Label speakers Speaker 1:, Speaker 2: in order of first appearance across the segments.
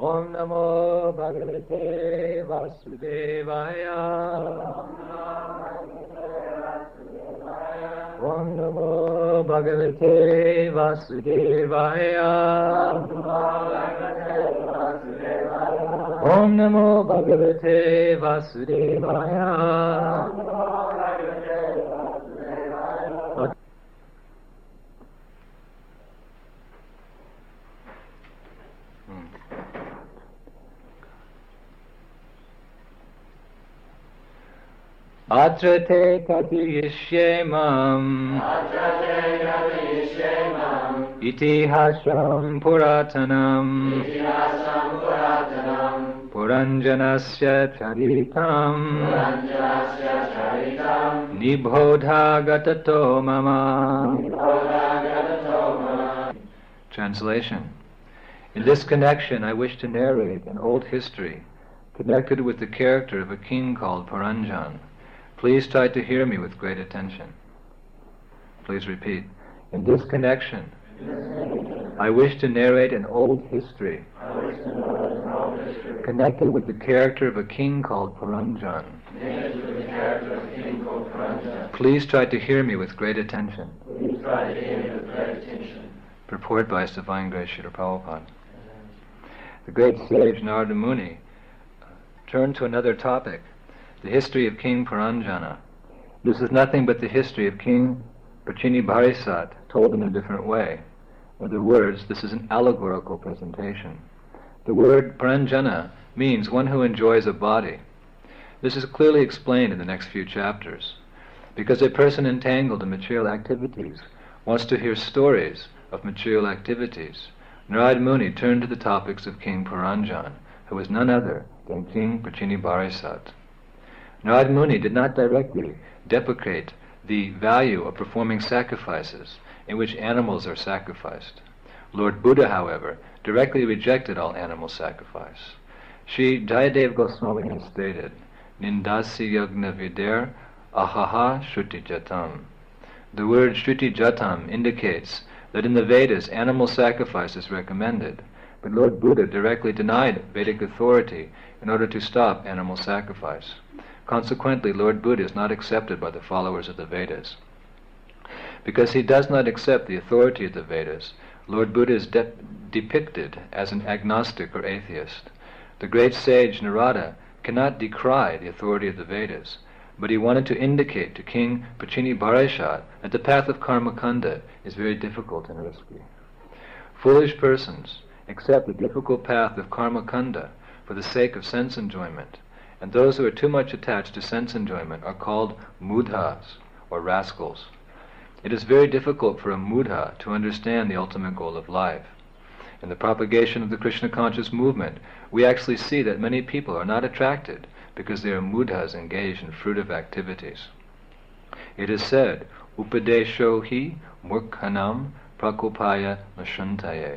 Speaker 1: Om Namo Bhagavate Vasudevaya. Om Namo Bhagavate Vasudevaya. Om Namo Bhagavate Vasudevaya. Atra te kathiyishyemam itihasam puratanam puranjanasya charitam nibodhagatato mama. Translation. In this connection, I wish to narrate an old history connected with the character of a king called Puranjan. Please try to hear me with great attention. Please repeat. In this connection, I wish to narrate an old history connected with the character of a king called Puranjan. Please try to hear me with great attention. Purport by His Divine Grace Srila Prabhupada. The great sage Narada Muni turned to another topic, the history of King Puranjana. This is nothing but the history of King Prachini-Bharisat told in a different way. In other words, this is an allegorical presentation. The word Puranjana means one who enjoys a body. This is clearly explained in the next few chapters. Because a person entangled in material activities wants to hear stories of material activities, Narada Muni turned to the topics of King Puranjan, who was none other than King Prachini-Bharisat. Narada Muni did not directly deprecate the value of performing sacrifices in which animals are sacrificed. Lord Buddha, however, directly rejected all animal sacrifice. Shri Jayadev Goswami has stated, Nindasi yagna vider ahaha shruti jatam. The word shruti jatam indicates that in the Vedas animal sacrifice is recommended, but Lord Buddha directly denied Vedic authority in order to stop animal sacrifice. Consequently, Lord Buddha is not accepted by the followers of the Vedas. Because he does not accept the authority of the Vedas, Lord Buddha is depicted as an agnostic or atheist. The great sage Narada cannot decry the authority of the Vedas, but he wanted to indicate to King Prachini-Bharisat that the path of Karmakanda is very difficult and risky. Foolish persons accept the difficult path of Karmakanda for the sake of sense enjoyment, and those who are too much attached to sense enjoyment are called mudhas, or rascals. It is very difficult for a mudha to understand the ultimate goal of life. In the propagation of the Krishna conscious movement, we actually see that many people are not attracted because they are mudhas engaged in fruitive activities. It is said, Upadesho hi murkhanam prakopaya nashantaye.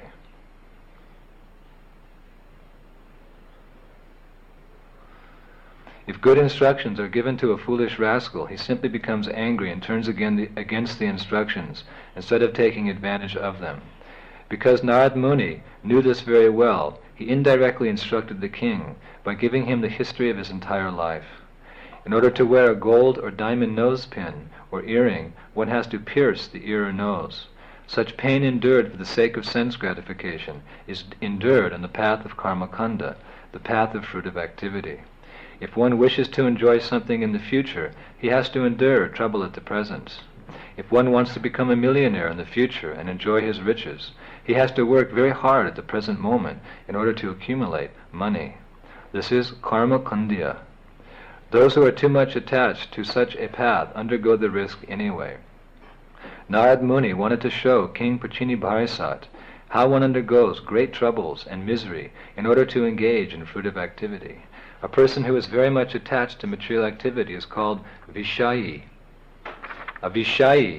Speaker 1: If good instructions are given to a foolish rascal, he simply becomes angry and turns against the instructions instead of taking advantage of them. Because Narada Muni knew this very well, he indirectly instructed the king by giving him the history of his entire life. In order to wear a gold or diamond nose pin or earring, one has to pierce the ear or nose. Such pain endured for the sake of sense gratification is endured on the path of Karmakanda, the path of fruitive activity. If one wishes to enjoy something in the future, he has to endure trouble at the present. If one wants to become a millionaire in the future and enjoy his riches, he has to work very hard at the present moment in order to accumulate money. This is karma kandya. Those who are too much attached to such a path undergo the risk anyway. Narada Muni wanted to show King Prachini-Bharisat how one undergoes great troubles and misery in order to engage in fruitive activity. A person who is very much attached to material activity is called Vishayi. A Vishayi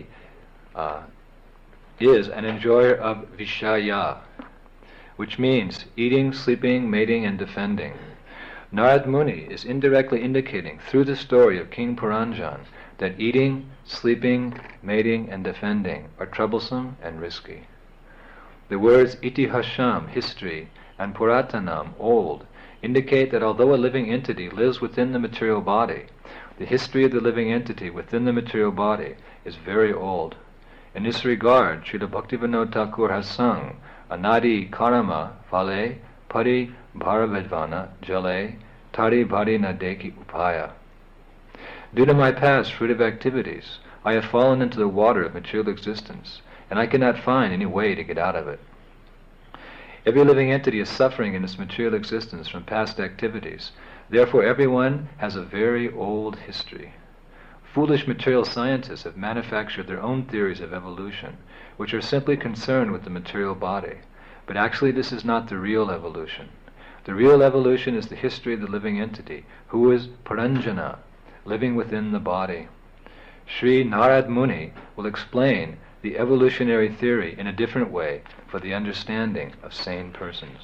Speaker 1: is an enjoyer of Vishaya, which means eating, sleeping, mating, and defending. Narada Muni is indirectly indicating through the story of King Puranjan that eating, sleeping, mating, and defending are troublesome and risky. The words itihasam, history, and Puratanam, old, indicate that although a living entity lives within the material body, the history of the living entity within the material body is very old. In this regard, Srila Bhaktivinoda Thakur has sung Anadi Karama Phale Pari Bharavedvana Jale Tari Bhari Nadeki Upaya. Due to my past fruitive activities, I have fallen into the water of material existence, and I cannot find any way to get out of it. Every living entity is suffering in its material existence from past activities. Therefore, everyone has a very old history. Foolish material scientists have manufactured their own theories of evolution, which are simply concerned with the material body. But actually, this is not the real evolution. The real evolution is the history of the living entity, who is Paranjana, living within the body. Sri Narad Muni will explain the evolutionary theory in a different way for the understanding of sane persons.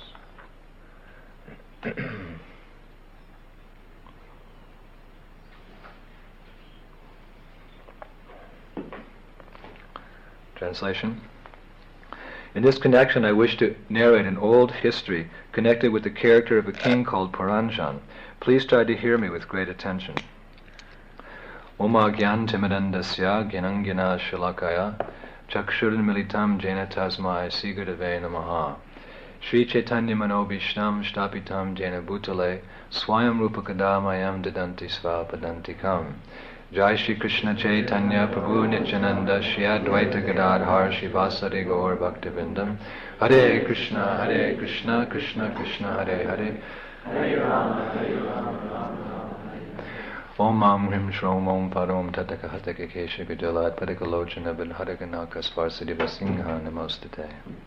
Speaker 1: Translation. In this connection, I wish to narrate an old history connected with the character of a king called Paranjan. Please try to hear me with great attention. Oma Gyan Timirandasya Gyanangina Shalakaya Chakshurin Militam Jena Tasmai Sigadave Namaha Sri Chaitanya Manobishtam Shtapitam Jena Bhutale Swayam Rupakadamayam Dadanti Svapadantikam Jai Shri Krishna Chaitanya Prabhu Nityananda Shri Advaita Gadadhar Shivasari Gaur Bhaktivindam Hare Krishna Krishna Krishna Hare Hare Hare Rama Rama Om Mam Hrim Shrom Om Parom Tataka Hataka Kesha Vijalad Padakalochana Vidharaganaka Svarsadeva Singha Namostate.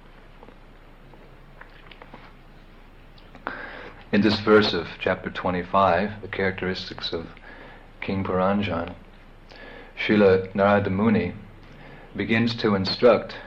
Speaker 1: In this verse of chapter 25, the characteristics of King Paranjan, Srila Narada Muni begins to instruct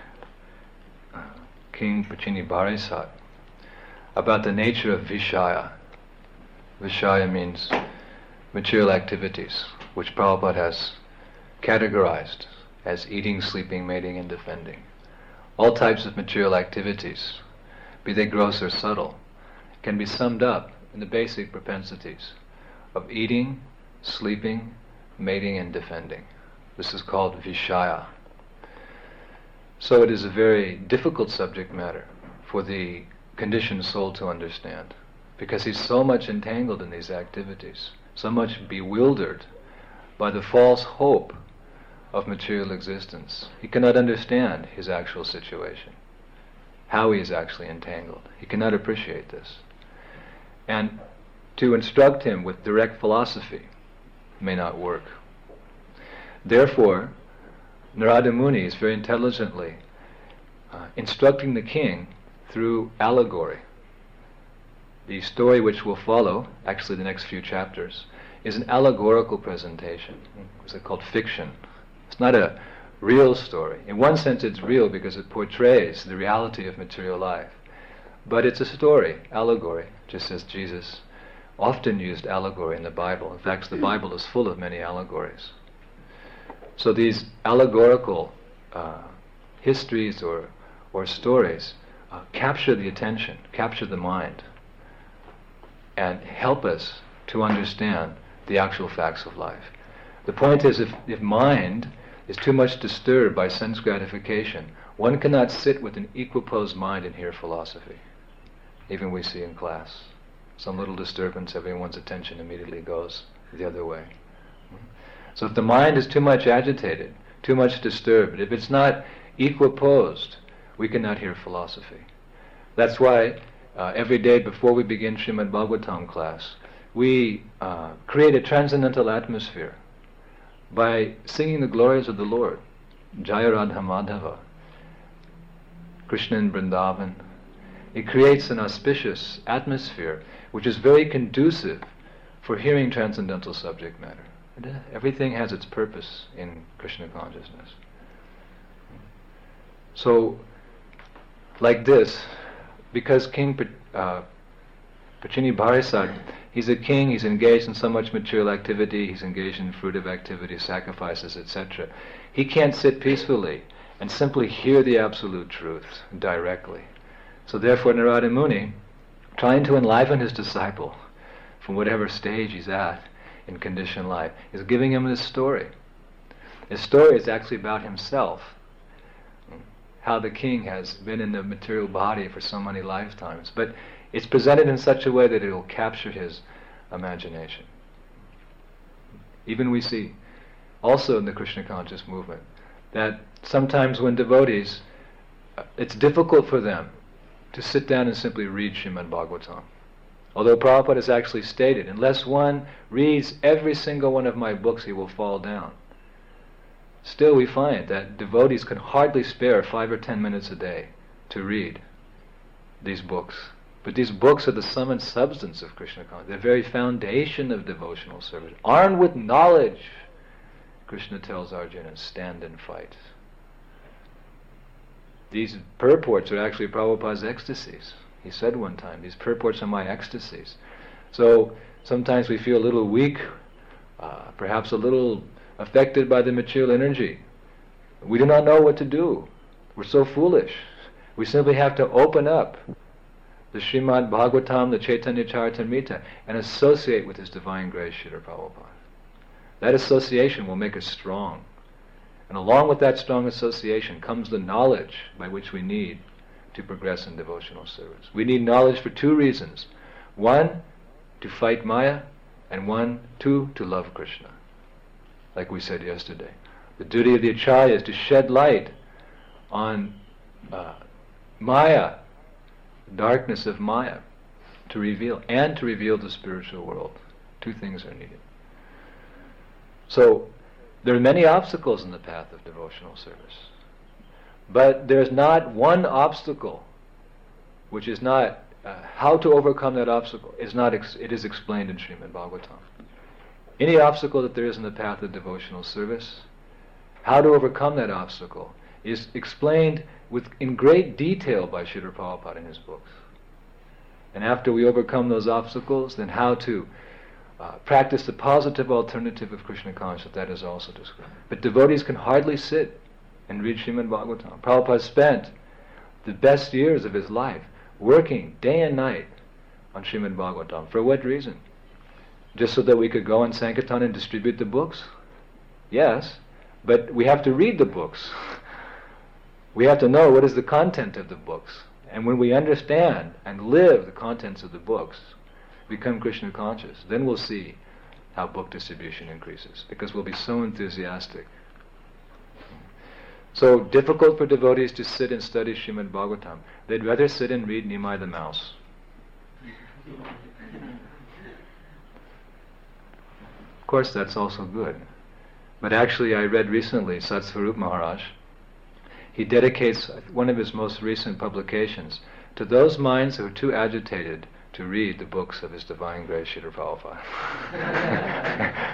Speaker 1: King Pachini Barisat about the nature of Vishaya. Vishaya means material activities, which Prabhupada has categorized as eating, sleeping, mating, and defending. All types of material activities, be they gross or subtle, can be summed up in the basic propensities of eating, sleeping, mating, and defending. This is called Vishaya. So it is a very difficult subject matter for the conditioned soul to understand, because he's so much entangled in these activities, so much bewildered by the false hope of material existence. He cannot understand his actual situation, how he is actually entangled. He cannot appreciate this. And to instruct him with direct philosophy may not work. Therefore, Narada Muni is very intelligently instructing the king through allegory. The story which will follow, actually the next few chapters, is an allegorical presentation. It's called fiction. It's not a real story. In one sense it's real because it portrays the reality of material life. But it's a story, allegory, just as Jesus often used allegory in the Bible. In fact, the Bible is full of many allegories. So these allegorical histories or stories capture the attention, capture the mind, and help us to understand the actual facts of life. The point is, if mind is too much disturbed by sense gratification, one cannot sit with an equiposed mind and hear philosophy. Even we see in class, some little disturbance, everyone's attention immediately goes the other way. So if the mind is too much agitated, too much disturbed, if it's not equiposed, we cannot hear philosophy. That's why every day before we begin Srimad Bhagavatam class, we create a transcendental atmosphere by singing the glories of the Lord, Jaya Radha Madhava, Krishna in Vrindavan. It creates an auspicious atmosphere which is very conducive for hearing transcendental subject matter. Everything has its purpose in Krishna consciousness. So, like this, because King Pachini Barisat, he's a king, he's engaged in so much material activity, he's engaged in fruitive activity, sacrifices, etc. He can't sit peacefully and simply hear the absolute truth directly. So therefore Narada Muni trying to enliven his disciple from whatever stage he's at in conditioned life, is giving him this story. His story is actually about himself, how the king has been in the material body for so many lifetimes, but it's presented in such a way that it will capture his imagination. Even we see, also in the Krishna conscious movement, that sometimes when devotees, it's difficult for them to sit down and simply read Srimad Bhagavatam. Although Prabhupada has actually stated, unless one reads every single one of my books, he will fall down. Still we find that devotees can hardly spare 5 or 10 minutes a day to read these books. But these books are the sum and substance of Krishna consciousness, the very foundation of devotional service. Armed with knowledge, Krishna tells Arjuna, stand and fight. These purports are actually Prabhupada's ecstasies. He said one time, these purports are my ecstasies. So sometimes we feel a little weak, perhaps a little affected by the material energy. We do not know what to do. We're so foolish. We simply have to open up the Srimad Bhagavatam, the Chaitanya Charitamrita, and associate with His Divine Grace, Srila Prabhupada. That association will make us strong. And along with that strong association comes the knowledge by which we need to progress in devotional service. We need knowledge for 2 reasons. 1, to fight Maya, and 2, to love Krishna. Like we said yesterday. The duty of the Acharya is to shed light on Maya, the darkness of Maya, to reveal the spiritual world. 2 things are needed. So, there are many obstacles in the path of devotional service. But there's not one obstacle which is not, how to overcome that obstacle it is explained in Srimad Bhagavatam. Any obstacle that there is in the path of devotional service, how to overcome that obstacle is explained in great detail by Srila Prabhupada in his books. And after we overcome those obstacles, then how to practice the positive alternative of Krishna consciousness, that is also described. But devotees can hardly sit and read Srimad Bhagavatam. Prabhupada spent the best years of his life working day and night on Srimad Bhagavatam. For what reason? Just so that we could go on Sankirtan and distribute the books? Yes, but we have to read the books. We have to know what is the content of the books. And when we understand and live the contents of the books, become Krishna conscious, then we'll see how book distribution increases, because we'll be so enthusiastic. So difficult for devotees to sit and study Srimad Bhagavatam. They'd rather sit and read Nimai the Mouse. Of course, that's also good. But actually, I read recently Satsvarup Maharaj. He dedicates one of his most recent publications to those minds who are too agitated to read the books of His Divine Grace, Srila Prabhupada.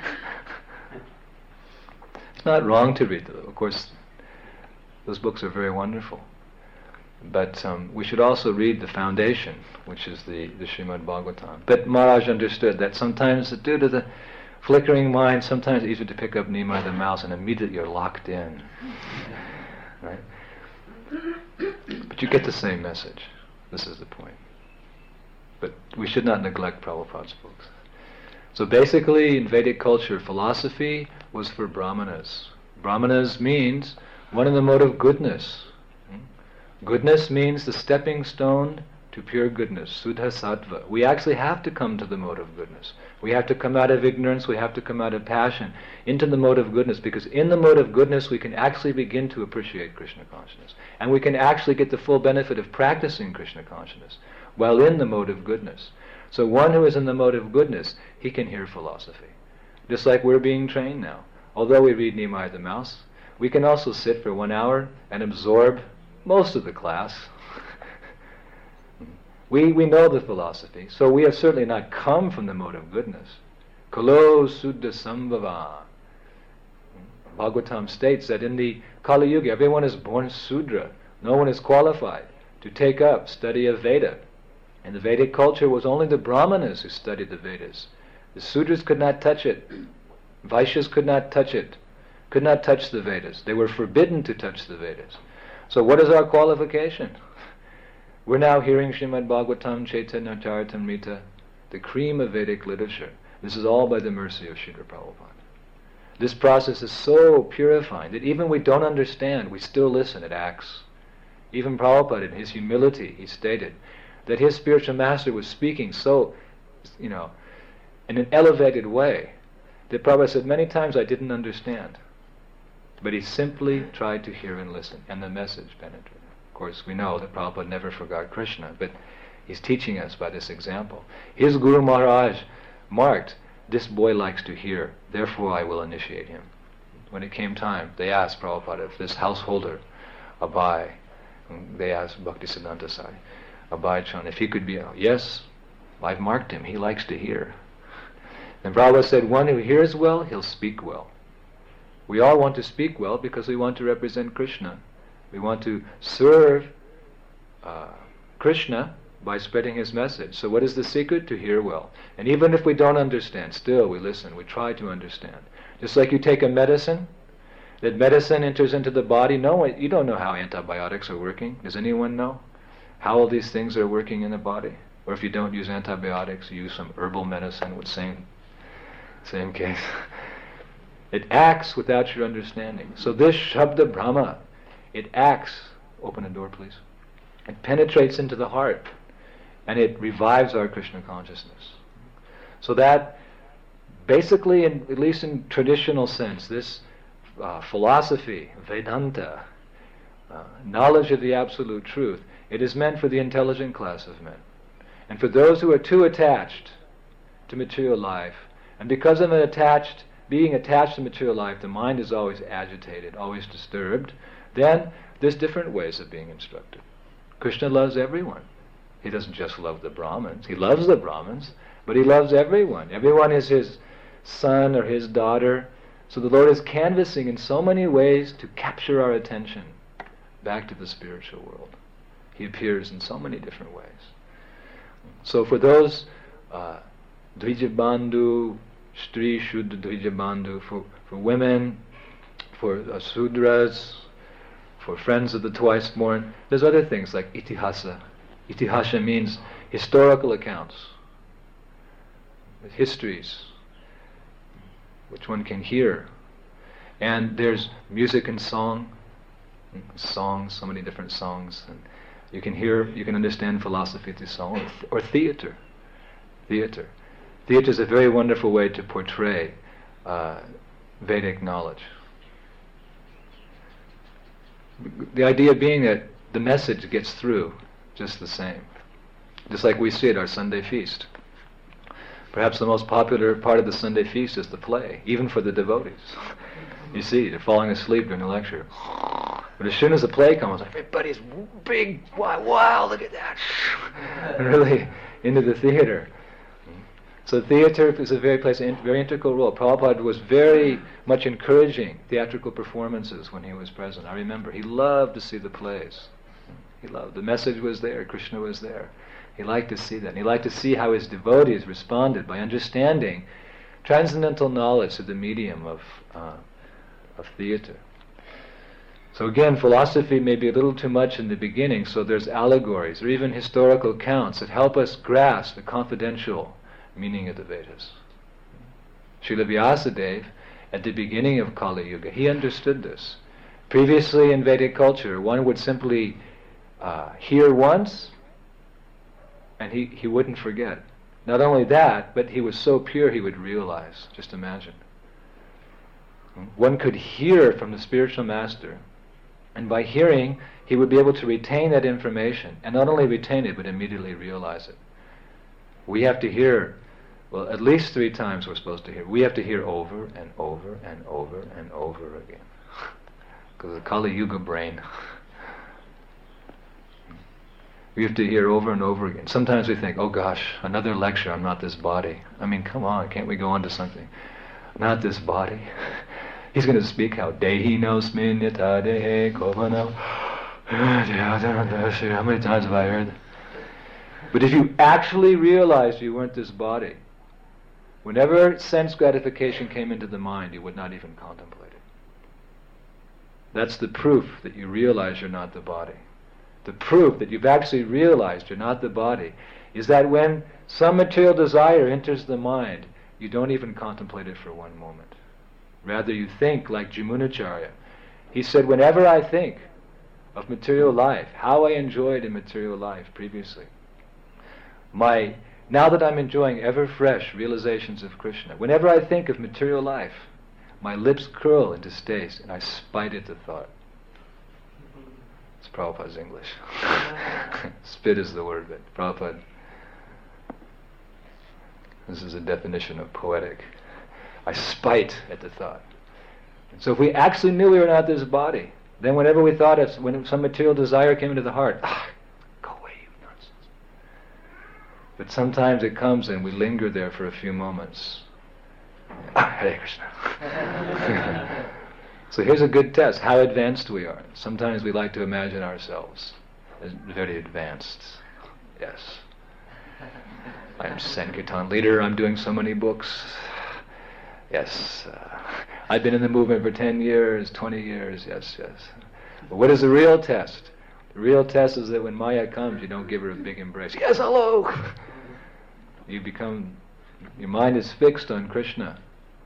Speaker 1: It's not wrong to read them. Of course, those books are very wonderful. But we should also read the foundation, which is the Srimad Bhagavatam. But Maharaj understood that sometimes, due to the flickering mind, sometimes it's easier to pick up Nimai the Mouse and immediately you're locked in. Right? But you get the same message. This is the point. But we should not neglect Prabhupada's books. So basically, in Vedic culture, philosophy was for Brahmanas. Brahmanas means one in the mode of goodness. Goodness means the stepping stone to pure goodness, Suddha Sattva. We actually have to come to the mode of goodness. We have to come out of ignorance, we have to come out of passion, into the mode of goodness, because in the mode of goodness we can actually begin to appreciate Krishna consciousness. And we can actually get the full benefit of practicing Krishna consciousness while in the mode of goodness. So one who is in the mode of goodness, he can hear philosophy. Just like we're being trained now. Although we read Nimai the Mouse, we can also sit for 1 hour and absorb most of the class. We know the philosophy, so we have certainly not come from the mode of goodness. Kalo Suddha Sambhava. Bhagavatam states that in the Kali Yuga, everyone is born Sudra. No one is qualified to take up study of Veda. In the Vedic culture, it was only the Brahmanas who studied the Vedas. The Sudras could not touch it. Vaishyas could not touch it. Could not touch the Vedas. They were forbidden to touch the Vedas. So what is our qualification? We're now hearing Srimad Bhagavatam, Chaitanya Charitamrita, the cream of Vedic literature. This is all by the mercy of Srila Prabhupada. This process is so purifying that even we don't understand, we still listen. It acts. Even Prabhupada, in his humility, he stated that his spiritual master was speaking so, in an elevated way, that Prabhupada said many times I didn't understand. But he simply tried to hear and listen, and the message penetrated. Of course, we know that Prabhupada never forgot Krishna, but he's teaching us by this example. His Guru Maharaj marked, this boy likes to hear, therefore I will initiate him. When it came time, they asked Prabhupada if this householder, Abhay, they asked Bhaktisiddhanta Sai, Abhay Chand, if he could be, yes, I've marked him, he likes to hear. And Prabhupada said, one who hears well, he'll speak well. We all want to speak well because we want to represent Krishna. We want to serve Krishna by spreading his message. So what is the secret? To hear well. And even if we don't understand, still we listen, we try to understand. Just like you take a medicine, that medicine enters into the body. No, you don't know how antibiotics are working. Does anyone know how all these things are working in the body? Or if you don't use antibiotics, you use some herbal medicine with same case. It acts without your understanding. So this Shabda Brahma, it acts, open the door please, it penetrates into the heart and it revives our Krishna consciousness. So that basically, at least in traditional sense, this philosophy, Vedanta, knowledge of the absolute truth, it is meant for the intelligent class of men. And for those who are too attached to material life, and because of being attached to material life, the mind is always agitated, always disturbed, then there's different ways of being instructed. Krishna loves everyone. He doesn't just love the Brahmins. He loves the Brahmins, but he loves everyone. Everyone is his son or his daughter. So the Lord is canvassing in so many ways to capture our attention back to the spiritual world. He appears in so many different ways. So for those Dvijabandhu, Stri Shuddha Dvijabandhu, for women, for Sudras, for friends of the twice born, there's other things like Itihasa. Itihasa means historical accounts, histories, which one can hear. And there's music and songs, so many different songs. And you can understand philosophy through song, or theater. Theater is a very wonderful way to portray Vedic knowledge. The idea being that the message gets through just the same. Just like we see at our Sunday feast. Perhaps the most popular part of the Sunday feast is the play, even for the devotees. You see, they're falling asleep during the lecture. But as soon as the play comes, everybody's big, wow, look at that. Really into the theater. So theater is plays a very integral role. Prabhupada was very much encouraging theatrical performances when he was present. I remember he loved to see the plays. He loved. The message was there. Krishna was there. He liked to see that. And he liked to see how his devotees responded by understanding transcendental knowledge through the medium of theater. So again, philosophy may be a little too much in the beginning, so there's allegories or even historical accounts that help us grasp the confidential meaning of the Vedas. Srila Vyasadeva, at the beginning of Kali Yuga, he understood this. Previously in Vedic culture, one would simply hear once, and he wouldn't forget. Not only that, but he was so pure he would realize. Just imagine. One could hear from the spiritual master, and by hearing, he would be able to retain that information, and not only retain it, but immediately realize it. We have to hear, well, at least 3 times we're supposed to hear. We have to hear over and over and over and over again. Because the Kali Yuga brain. We have to hear over and over again. Sometimes we think, oh gosh, another lecture, I'm not this body. I mean, come on, can't we go on to something? Not this body. He's going to speak how Dehi nosmin yata dehe kovana. How many times have I heard that? But if you actually realized you weren't this body, whenever sense gratification came into the mind, you would not even contemplate it. That's the proof that you realize you're not the body. the proof that you've actually realized you're not the body, is that when some material desire enters the mind, you don't even contemplate it for one moment. Rather, you think like Jamunacharya. He said, whenever I think of material life, how I enjoyed in material life previously, now that I'm enjoying ever fresh realizations of Krishna, whenever I think of material life, my lips curl in distaste and I spite at the thought. It's Prabhupada's English. Spit is the word, but Prabhupada, this is a definition of poetic. I spite at the thought. And so if we actually knew we were not this body, then whenever we thought of, when some material desire came into the heart, go away, you nonsense. But sometimes it comes and we linger there for a few moments. Hare Krishna. So here's a good test, how advanced we are. Sometimes we like to imagine ourselves as very advanced. Yes. I am Sankirtan leader, I'm doing so many books. Yes. I've been in the movement for 10 years, 20 years, yes. But what is the real test? The real test is that when Maya comes, you don't give her a big embrace. Yes, hello! Your mind is fixed on Krishna.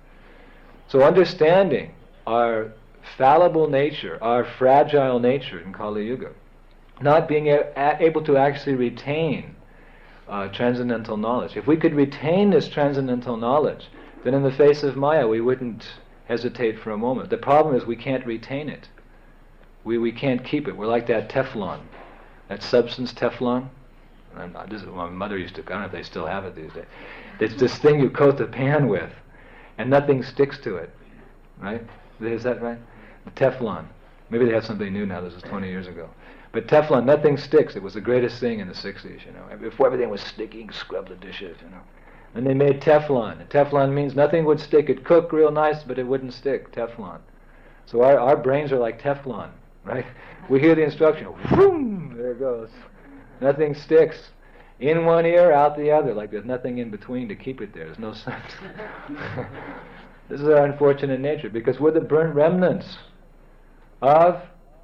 Speaker 1: So understanding our fallible nature, our fragile nature in Kali Yuga, not being able to actually retain transcendental knowledge. If we could retain this transcendental knowledge, then in the face of Maya we wouldn't hesitate for a moment. The problem is we can't retain it. We can't keep it. We're like that Teflon, that substance Teflon. This is what my mother used to, I don't know if they still have it these days. It's this thing you coat the pan with, and nothing sticks to it, right? Is that right? The Teflon. Maybe they have something new now. This was 20 years ago. But Teflon, nothing sticks. It was the greatest thing in the 60s, you know. Before everything was sticky, you scrub the dishes, you know. And they made Teflon. And Teflon means nothing would stick. It'd cook real nice, but it wouldn't stick. Teflon. So our brains are like Teflon, right? We hear the instruction, whoom, there it goes. Nothing sticks. In one ear, out the other, like there's nothing in between to keep it there. There's no sense. This is our unfortunate nature, because we're the burnt remnants of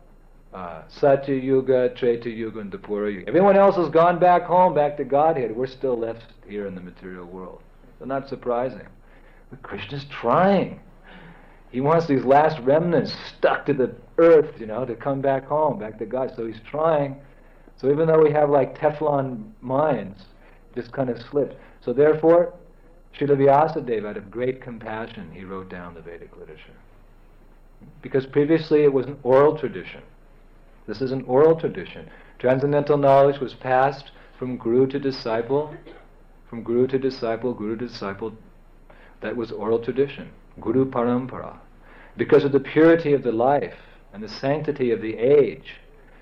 Speaker 1: Satya Yuga, Treta Yuga, and Dwapara Yuga. Everyone else has gone back home, back to Godhead. We're still left here in the material world. So not surprising. But Krishna's trying. He wants these last remnants stuck to the earth, you know, to come back home, back to God. So he's trying. So even though we have like Teflon minds, it just kind of slips. So therefore, Srila Vyasadeva, out of great compassion, he wrote down the Vedic literature. Because previously it was an oral tradition. This is an oral tradition. Transcendental knowledge was passed from guru to disciple, from guru to disciple, guru to disciple. That was oral tradition, guru parampara. Because of the purity of the life and the sanctity of the age,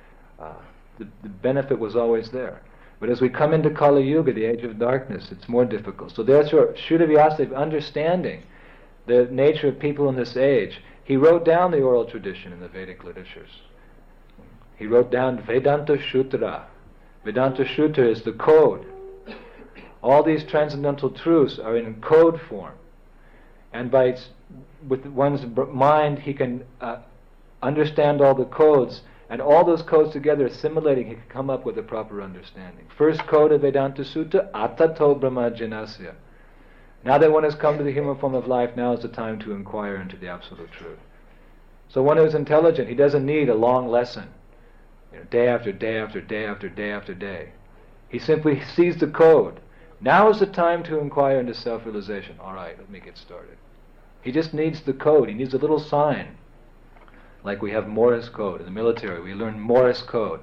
Speaker 1: the benefit was always there. But as we come into Kali Yuga, the age of darkness, it's more difficult. So therefore, Srila Vyasadeva, understanding the nature of people in this age, he wrote down the oral tradition in the Vedic literatures. He wrote down Vedanta Sutra. Vedanta Sutra is the code. All these transcendental truths are in code form. And with one's mind, he can understand all the codes, and all those codes together assimilating, he can come up with a proper understanding. First code of Vedanta Sutra, Atato Brahma Janasya. Now that one has come to the human form of life, now is the time to inquire into the absolute truth. So one who's intelligent, he doesn't need a long lesson, day after day after day after day after day. He simply sees the code. Now is the time to inquire into self-realization. All right, let me get started. He just needs the code. He needs a little sign. Like we have Morse code in the military. We learn Morse code.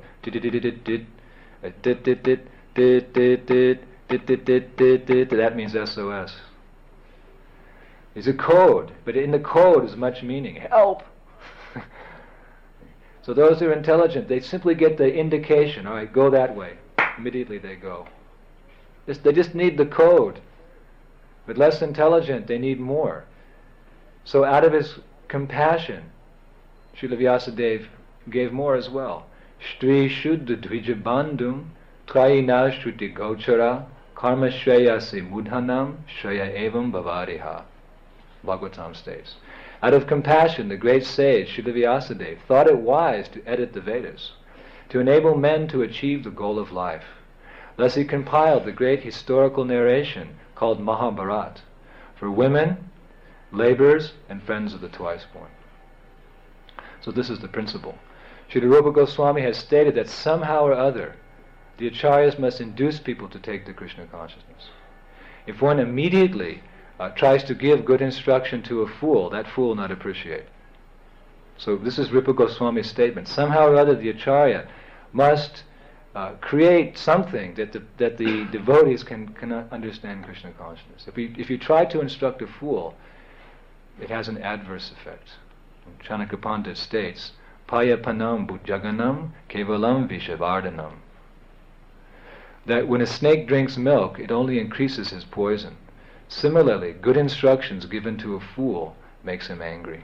Speaker 1: That means SOS. It's a code, but in the code is much meaning. Help! So those who are intelligent, they simply get the indication. All right, go that way. Immediately they go. They just need the code. But less intelligent, they need more. So out of his compassion, Srila Vyasadeva gave more as well. Shri Shuddha Dvijabandhum Trayina Shruti Gochara Karma Shreyasi Mudhanam Shreya Evam Bhavariha. Bhagavatam states. Out of compassion, the great sage Srila Vyasadeva thought it wise to edit the Vedas, to enable men to achieve the goal of life. Thus he compiled the great historical narration called Mahabharata for women, laborers, and friends of the twice-born. So this is the principle. Srila Rupa Goswami has stated that somehow or other the acharyas must induce people to take to Krishna consciousness. If one immediately tries to give good instruction to a fool, that fool will not appreciate. So this is Rupa Goswami's statement. Somehow or other the acharya must create something that the devotees can understand Krishna consciousness. If you try to instruct a fool, it has an adverse effect. Chanakya Pandit states, Payapanam bhujaganam kevalam vishavardhanam. That when a snake drinks milk, it only increases his poison. Similarly, good instructions given to a fool makes him angry.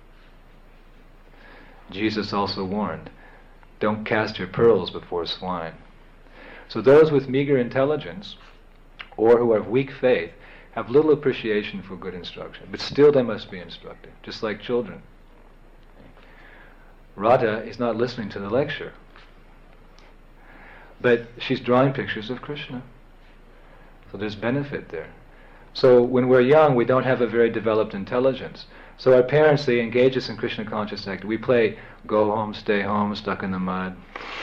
Speaker 1: Jesus also warned, don't cast your pearls before swine. So those with meager intelligence, or who have weak faith, have little appreciation for good instruction, but still they must be instructed, just like children. Radha is not listening to the lecture, but she's drawing pictures of Krishna. So there's benefit there. So when we're young, we don't have a very developed intelligence. So our parents, they engage us in Krishna conscious activity. We play Go Home, Stay Home, Stuck in the Mud.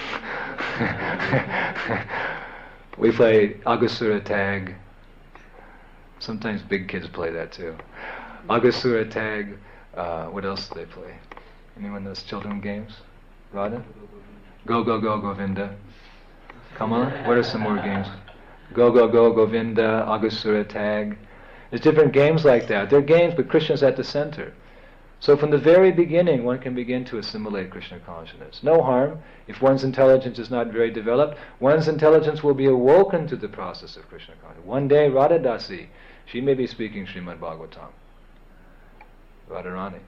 Speaker 1: We play Agasura Tag. Sometimes big kids play that too. Agasura Tag. What else do they play? Anyone knows children games? Radha? Go Go Go Govinda. Come on. What are some more games? Go Go Go Govinda, Agasura Tag. There's different games like that. They're games, but Krishna's at the center. So from the very beginning, one can begin to assimilate Krishna consciousness. No harm. If one's intelligence is not very developed, one's intelligence will be awoken to the process of Krishna consciousness. One day, Radha Dasi, she may be speaking Srimad Bhagavatam. Radharani.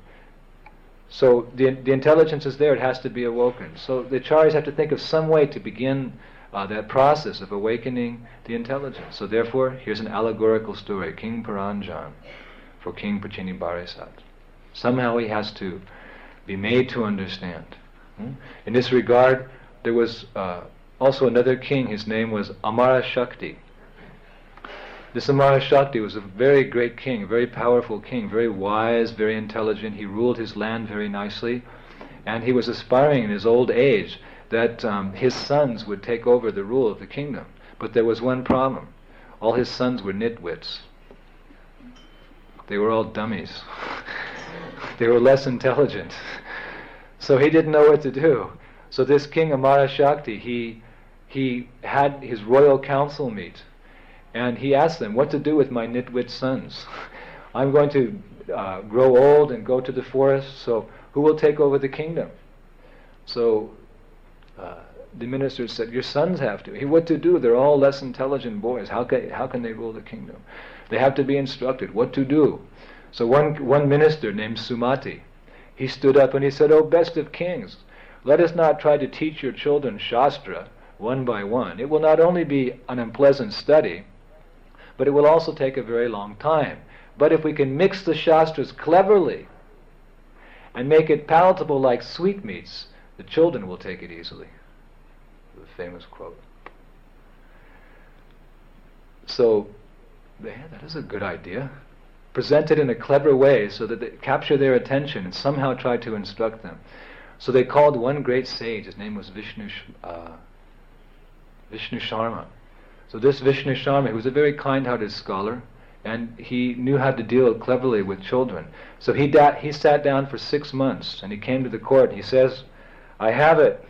Speaker 1: So the intelligence is there, it has to be awoken. So the acharyas have to think of some way to begin that process of awakening the intelligence. So therefore, here's an allegorical story, King Paranjan for King Prachini Barisat. Somehow he has to be made to understand. In this regard, there was also another king, his name was Amara Shakti. This Amara Shakti was a very great king, a very powerful king, very wise, very intelligent. He ruled his land very nicely, and he was aspiring in his old age that his sons would take over the rule of the kingdom. But there was one problem. All his sons were nitwits. They were all dummies. They were less intelligent. So he didn't know what to do. So this king Amara Shakti, he had his royal council meet, and he asked them, what to do with my nitwit sons? I'm going to grow old and go to the forest, so who will take over the kingdom? So the minister said, your sons have to. What to do? They're all less intelligent boys. How can they rule the kingdom? They have to be instructed what to do. So one minister named Sumati, he stood up and he said, oh, best of kings, let us not try to teach your children Shastra one by one. It will not only be an unpleasant study, but it will also take a very long time. But if we can mix the Shastras cleverly and make it palatable like sweetmeats, the children will take it easily. The famous quote. So, that is a good idea. Present it in a clever way so that they capture their attention and somehow try to instruct them. So they called one great sage, his name was Vishnu Sharma. So this Vishnu Sharma, he was a very kind-hearted scholar, and he knew how to deal cleverly with children. So he sat down for 6 months, and he came to the court, and he says, I have it.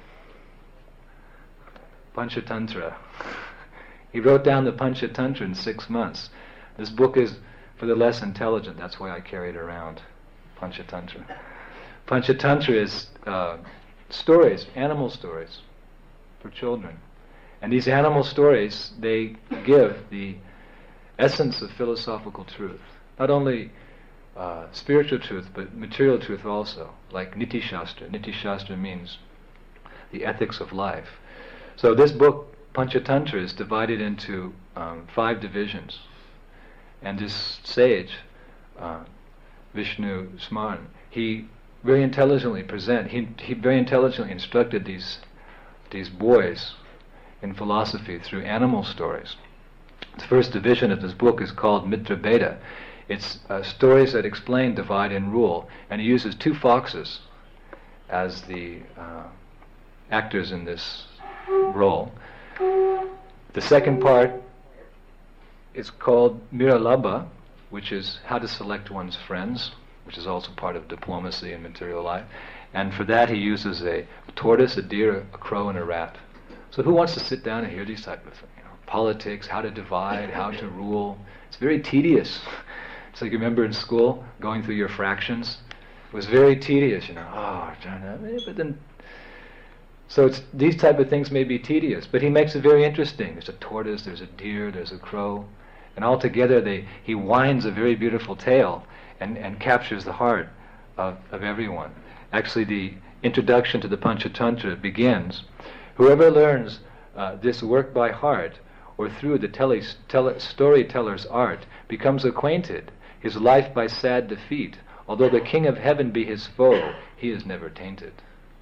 Speaker 1: Panchatantra. He wrote down the Panchatantra in 6 months. This book is for the less intelligent, that's why I carry it around, Panchatantra. Panchatantra is stories, animal stories for children. And these animal stories, they give the essence of philosophical truth. Not only spiritual truth, but material truth also, like Niti Shastra. Niti Shastra means the ethics of life. So this book, Panchatantra, is divided into 5 divisions. And this sage, Vishnu Smaran, he very intelligently he very intelligently instructed these these boys in philosophy through animal stories. The first division of this book is called Mitra Bheda. It's stories that explain divide and rule, and he uses two foxes as the actors in this role. The second part is called Miralabha, which is how to select one's friends, which is also part of diplomacy in material life. And for that he uses a tortoise, a deer, a crow, and a rat. So who wants to sit down and hear these type of things? Politics, how to divide, how to rule. It's very tedious. It's like you remember in school, going through your fractions. It was very tedious, but then... So these type of things may be tedious, but he makes it very interesting. There's a tortoise, there's a deer, there's a crow, and all together he winds a very beautiful tale and captures the heart of everyone. Actually, the introduction to the Panchatantra begins, whoever learns this work by heart, or through the storyteller's art, becomes acquainted, his life by sad defeat. Although the king of heaven be his foe, he is never tainted.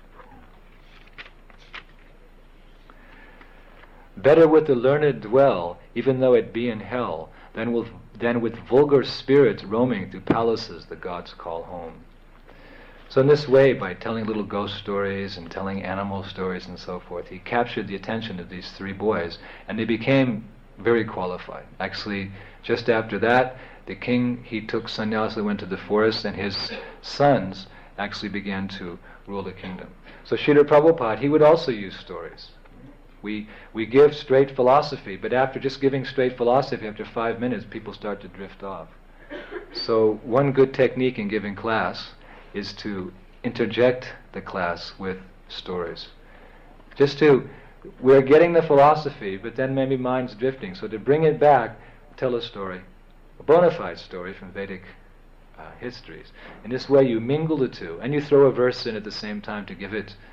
Speaker 1: Better with the learned dwell, even though it be in hell, than with vulgar spirits roaming through palaces the gods call home. So in this way, by telling little ghost stories and telling animal stories and so forth, he captured the attention of these three boys, and they became very qualified. Actually, just after that, the king, he took sannyasa, went to the forest, and his sons actually began to rule the kingdom. So Srila Prabhupada, he would also use stories. We give straight philosophy, but after just giving straight philosophy, after 5 minutes, people start to drift off. So one good technique in giving class is to interject the class with stories. We're getting the philosophy, but then maybe mind's drifting. So to bring it back, tell a story, a bona fide story from Vedic histories. In this way, you mingle the two, and you throw a verse in at the same time to give it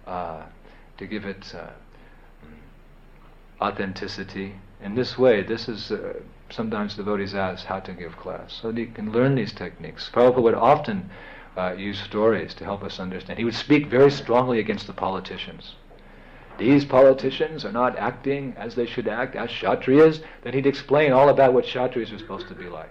Speaker 1: authenticity. In this way, this is sometimes devotees ask how to give class, so that you can learn these techniques. Prabhupada would often use stories to help us understand. He would speak very strongly against the politicians. These politicians are not acting as they should act, as Kshatriyas. Then he'd explain all about what Kshatriyas are supposed to be like.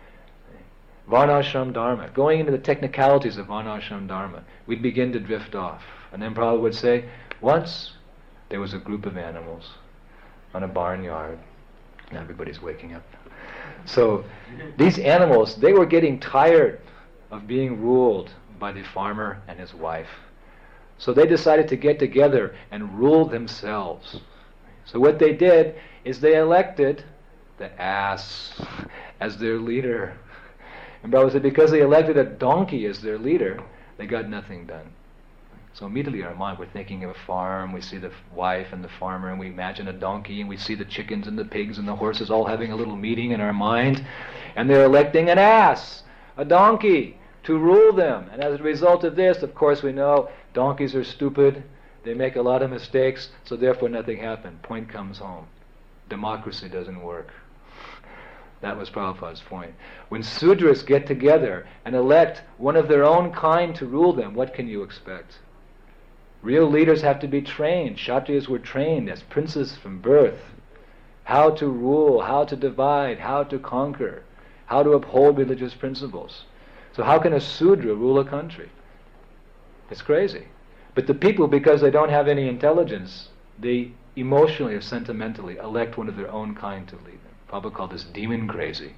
Speaker 1: Varnashram Dharma, going into the technicalities of Varnashram Dharma, we'd begin to drift off. And then Prabhupada would say, once there was a group of animals on a barnyard. Now everybody's waking up. So these animals, they were getting tired of being ruled by the farmer and his wife. So they decided to get together and rule themselves. So what they did is they elected the ass as their leader. And Prabhupada said because they elected a donkey as their leader, they got nothing done. So immediately in our mind we're thinking of a farm, we see the wife and the farmer, and we imagine a donkey, and we see the chickens and the pigs and the horses all having a little meeting in our mind, and they're electing an ass, a donkey, to rule them. And as a result of this, of course we know donkeys are stupid, they make a lot of mistakes, so therefore nothing happened. Point comes home. Democracy doesn't work. That was Prabhupada's point. When Sudras get together and elect one of their own kind to rule them, what can you expect? Real leaders have to be trained. Kshatriyas were trained as princes from birth. How to rule, how to divide, how to conquer, how to uphold religious principles. So how can a Sudra rule a country? It's crazy. But the people, because they don't have any intelligence, they emotionally or sentimentally elect one of their own kind to lead them. Prabhupada called this demon crazy.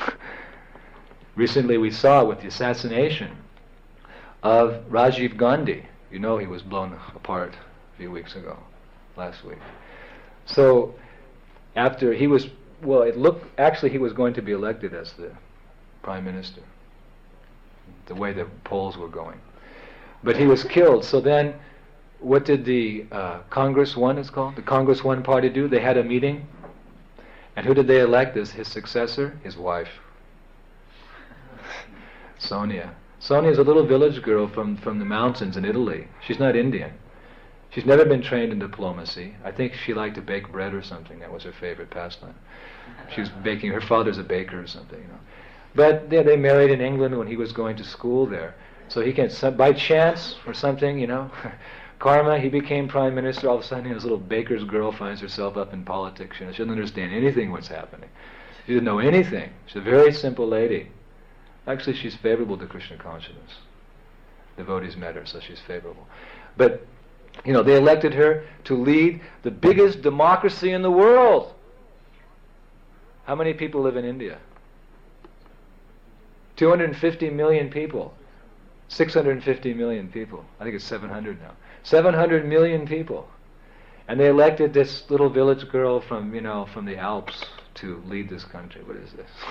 Speaker 1: Recently we saw with the assassination of Rajiv Gandhi. You know he was blown apart a few weeks ago, last week. So after he was, actually he was going to be elected as the Prime Minister, the way the polls were going. But he was killed. So then what did the Congress One, it's called, the Congress One party do? They had a meeting. And who did they elect as his successor? His wife, Sonia. Sonia is a little village girl from the mountains in Italy. She's not Indian. She's never been trained in diplomacy. I think she liked to bake bread or something. That was her favorite pastime. She was baking. Her father's a baker or something, But they married in England when he was going to school there. So he can, by chance or something, Karma, he became prime minister. All of a sudden, his little baker's girl finds herself up in politics. She doesn't understand anything what's happening. She doesn't know anything. She's a very simple lady. Actually, she's favorable to Krishna consciousness. Devotees met her, so she's favorable. But, they elected her to lead the biggest democracy in the world. How many people live in India? 250 million people. 650 million people. I think it's 700 now. 700 million people. And they elected this little village girl from the Alps to lead this country. What is this?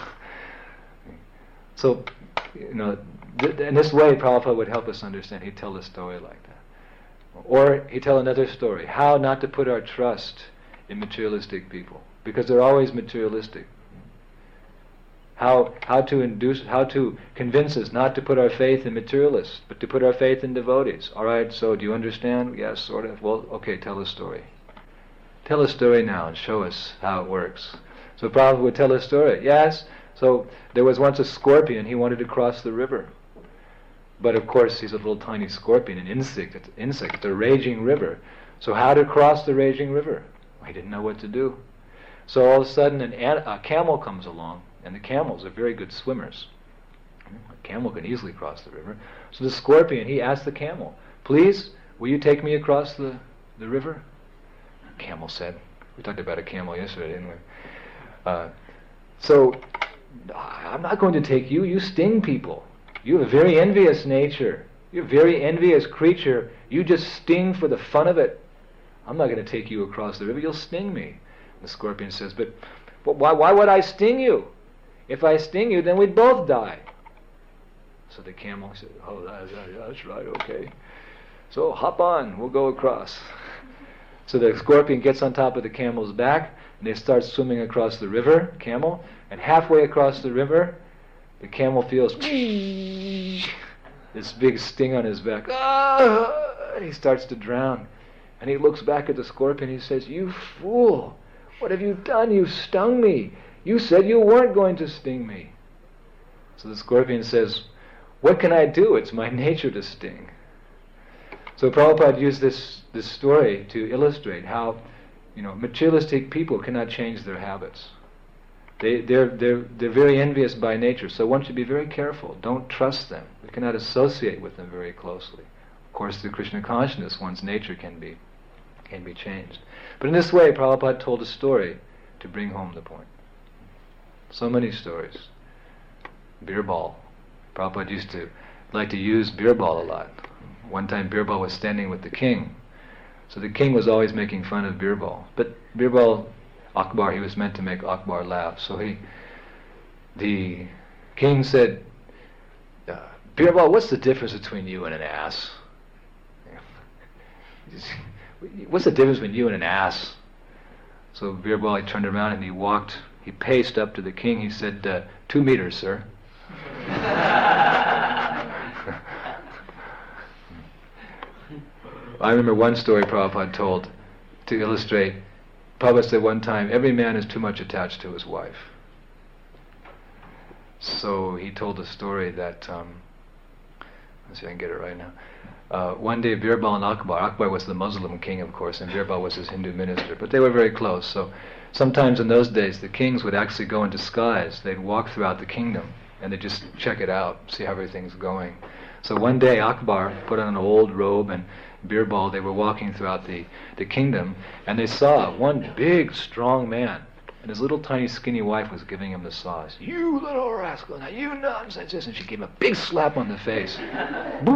Speaker 1: So, in this way, Prabhupada would help us understand. He'd tell a story like that. Or he'd tell another story. How not to put our trust in materialistic people. Because they're always materialistic. How to convince us not to put our faith in materialists, but to put our faith in devotees. All right, so do you understand? Yes, sort of. Well, okay, tell a story. Tell a story now and show us how it works. So Prabhupada would tell a story. Yes, so there was once a scorpion. He wanted to cross the river. But of course, he's a little tiny scorpion, an insect. It's a raging river. So how to cross the raging river? Well, he didn't know what to do. So all of a sudden, a camel comes along. And the camels are very good swimmers. A camel can easily cross the river. So the scorpion, he asked the camel, please, will you take me across the river? The camel said, we talked about a camel yesterday, didn't we? So, I'm not going to take you. You sting people. You have a very envious nature. You're a very envious creature. You just sting for the fun of it. I'm not going to take you across the river. You'll sting me. And the scorpion says, but why would I sting you? If I sting you, then we'd both die. So the camel said, oh, that's right, okay. So hop on, we'll go across. So the scorpion gets on top of the camel's back, and they start swimming across the river, camel, and halfway across the river, the camel feels this big sting on his back. And he starts to drown. And he looks back at the scorpion, he says, you fool, what have you done? You stung me. You said you weren't going to sting me. So the scorpion says, what can I do? It's my nature to sting. So Prabhupada used this story to illustrate how, materialistic people cannot change their habits. They're very envious by nature, so one should be very careful. Don't trust them. We cannot associate with them very closely. Of course, through Krishna consciousness, one's nature can be changed. But in this way, Prabhupada told a story to bring home the point. So many stories. Birbal. Prabhupada used to like to use Birbal a lot. One time Birbal was standing with the king. So the king was always making fun of Birbal. But Birbal, Akbar, he was meant to make Akbar laugh. So the king said, Birbal, what's the difference between you and an ass? What's the difference between you and an ass? So Birbal, he turned around and he paced up to the king. He said, 2 meters, sir. I remember one story Prabhupada told to illustrate. Prabhupada said one time, every man is too much attached to his wife. So he told a story that, let's see if I can get it right now. One day Birbal and Akbar was the Muslim king, of course, and Birbal was his Hindu minister, but they were very close. So sometimes in those days the kings would actually go in disguise. They'd walk throughout the kingdom and they'd just check it out, see how everything's going. So one day Akbar put on an old robe, and Birbal, they were walking throughout the kingdom, and they saw one big strong man, and his little tiny skinny wife was giving him the sauce. You little rascal, now you nonsense this, and she gave him a big slap on the face. And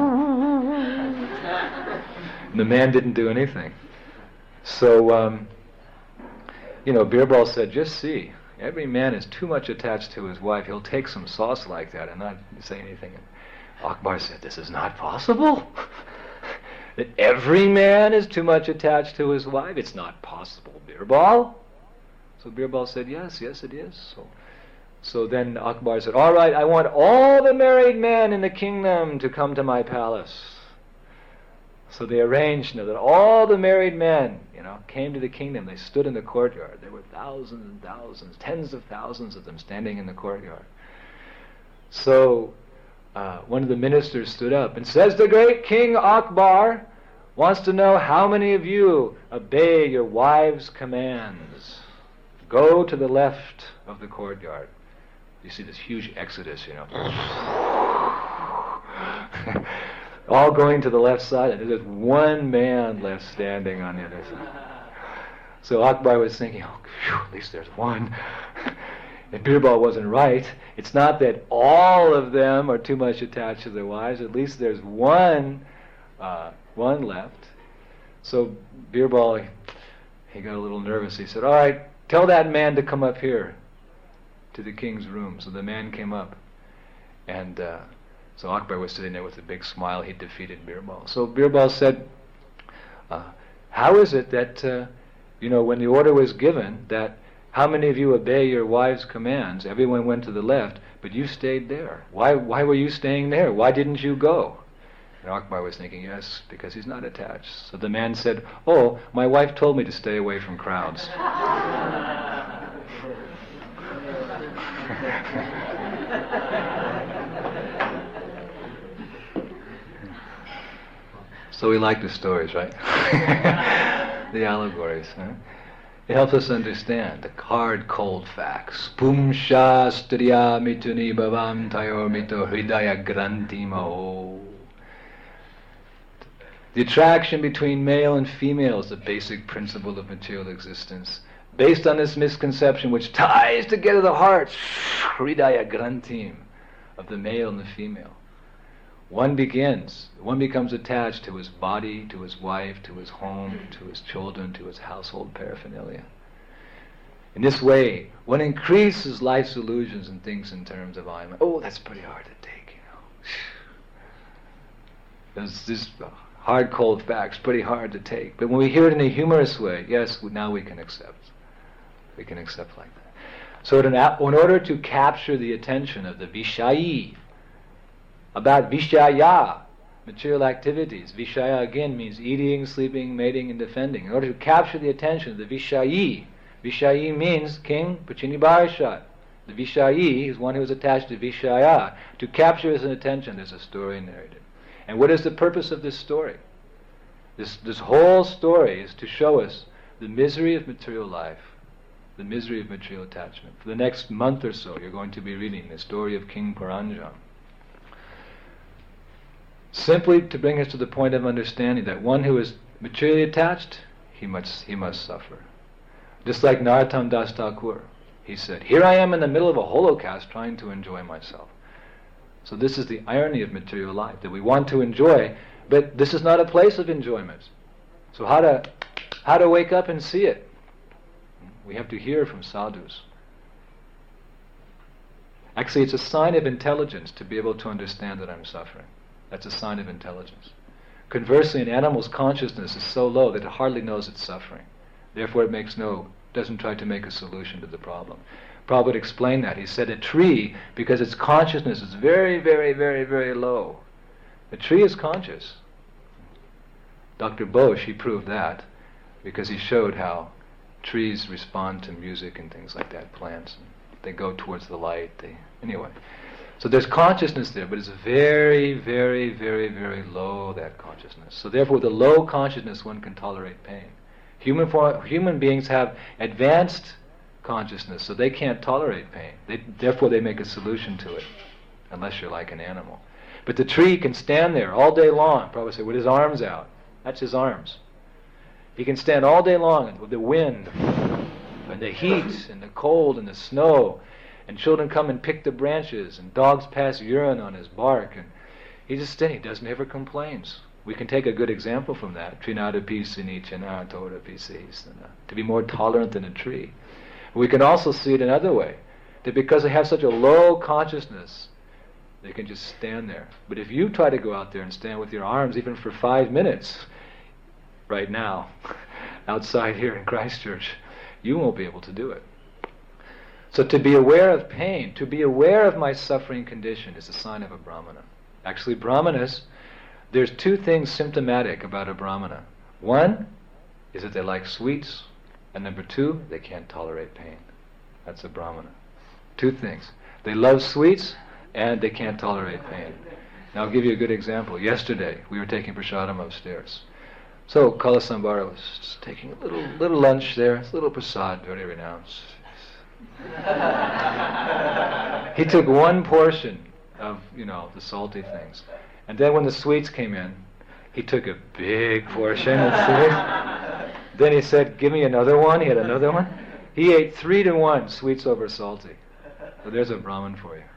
Speaker 1: the man didn't do anything. So Birbal said, just see, every man is too much attached to his wife. He'll take some sauce like that and not say anything. And Akbar said, this is not possible. That every man is too much attached to his wife. It's not possible, Birbal. So Birbal said, yes, it is. So then Akbar said, all right, I want all the married men in the kingdom to come to my palace. So they arranged that all the married men, came to the kingdom. They stood in the courtyard. There were thousands and thousands, tens of thousands of them standing in the courtyard. So one of the ministers stood up and says, the great King Akbar wants to know how many of you obey your wives' commands. Go to the left of the courtyard. You see this huge exodus, all going to the left side, and there's one man left standing on the other side. So Akbar was thinking, oh, phew, at least there's one. And Birbal wasn't right. It's not that all of them are too much attached to their wives. At least there's one left. So Birbal, he got a little nervous. He said, all right, tell that man to come up here to the king's room. So the man came up. And so Akbar was sitting there with a big smile. He defeated Birbal. So Birbal said, how is it that, when the order was given that how many of you obey your wives' commands, everyone went to the left, but you stayed there. Why were you staying there? Why didn't you go? And Akbar was thinking, yes, because he's not attached. So the man said, oh, my wife told me to stay away from crowds. So we like the stories, right? The allegories. Huh? It helps us understand the hard, cold facts. Pumsha striya mituni bhavam tayor mito hridaya grantimo. The attraction between male and female is the basic principle of material existence. Based on this misconception which ties together the hearts, hridaya grantim, of the male and the female. One becomes attached to his body, to his wife, to his home, to his children, to his household paraphernalia. In this way, one increases life's illusions and thinks in terms of I am. Oh, that's pretty hard to take, There's this hard, cold facts, pretty hard to take. But when we hear it in a humorous way, yes, now we can accept. We can accept like that. So in order to capture the attention of the Vishayi, about Vishaya, material activities. Vishaya again means eating, sleeping, mating, and defending. In order to capture the attention of the Vishayi, Vishayi means king, Pachini Bharishat. The Vishayi is one who is attached to Vishaya. To capture his attention, there's a story narrated. And what is the purpose of this story? This whole story is to show us the misery of material life, the misery of material attachment. For the next month or so, you're going to be reading the story of King Paranjan. Simply to bring us to the point of understanding that one who is materially attached, he must suffer. Just like Narottam Das Thakur, he said, here I am in the middle of a holocaust trying to enjoy myself. So this is the irony of material life, that we want to enjoy, but this is not a place of enjoyment. So how to wake up and see it? We have to hear from sadhus. Actually, it's a sign of intelligence to be able to understand that I'm suffering. That's a sign of intelligence. Conversely, an animal's consciousness is so low that it hardly knows it's suffering. Therefore, it doesn't try to make a solution to the problem. Prabhupada explained that. He said a tree, because its consciousness is very, very, very, very low. A tree is conscious. Dr. Bosch, he proved that because he showed how trees respond to music and things like that, plants. They go towards the light. Anyway. So there's consciousness there, but it's very, very, very, very low, that consciousness. So therefore, with a low consciousness, one can tolerate pain. Human beings have advanced consciousness, so they can't tolerate pain. Therefore, they make a solution to it, unless you're like an animal. But the tree can stand there all day long, probably say, with his arms out. That's his arms. He can stand all day long with the wind, and the heat, and the cold, and the snow, and children come and pick the branches, and dogs pass urine on his bark, and he just standing. He doesn't ever complains. We can take a good example from that. Trinada pisini chana toda pisis, to be more tolerant than a tree. We can also see it another way, that because they have such a low consciousness, they can just stand there. But if you try to go out there and stand with your arms even for 5 minutes, right now, outside here in Christchurch, you won't be able to do it. So to be aware of pain, to be aware of my suffering condition is a sign of a Brahmana. Actually, Brahmanas, there's 2 things symptomatic about a Brahmana. One is that they like sweets, and number 2, they can't tolerate pain. That's a Brahmana. 2 things. They love sweets, and they can't tolerate pain. Now I'll give you a good example. Yesterday, we were taking prasadam upstairs. So Kalasambhara was just taking a little lunch there, a little prasad, very renounced. He took one portion of, the salty things. And then when the sweets came in, he took a big portion of sweets. Then he said, give me another one. He had another one. He ate 3-to-1 sweets over salty. So there's a Brahmin for you.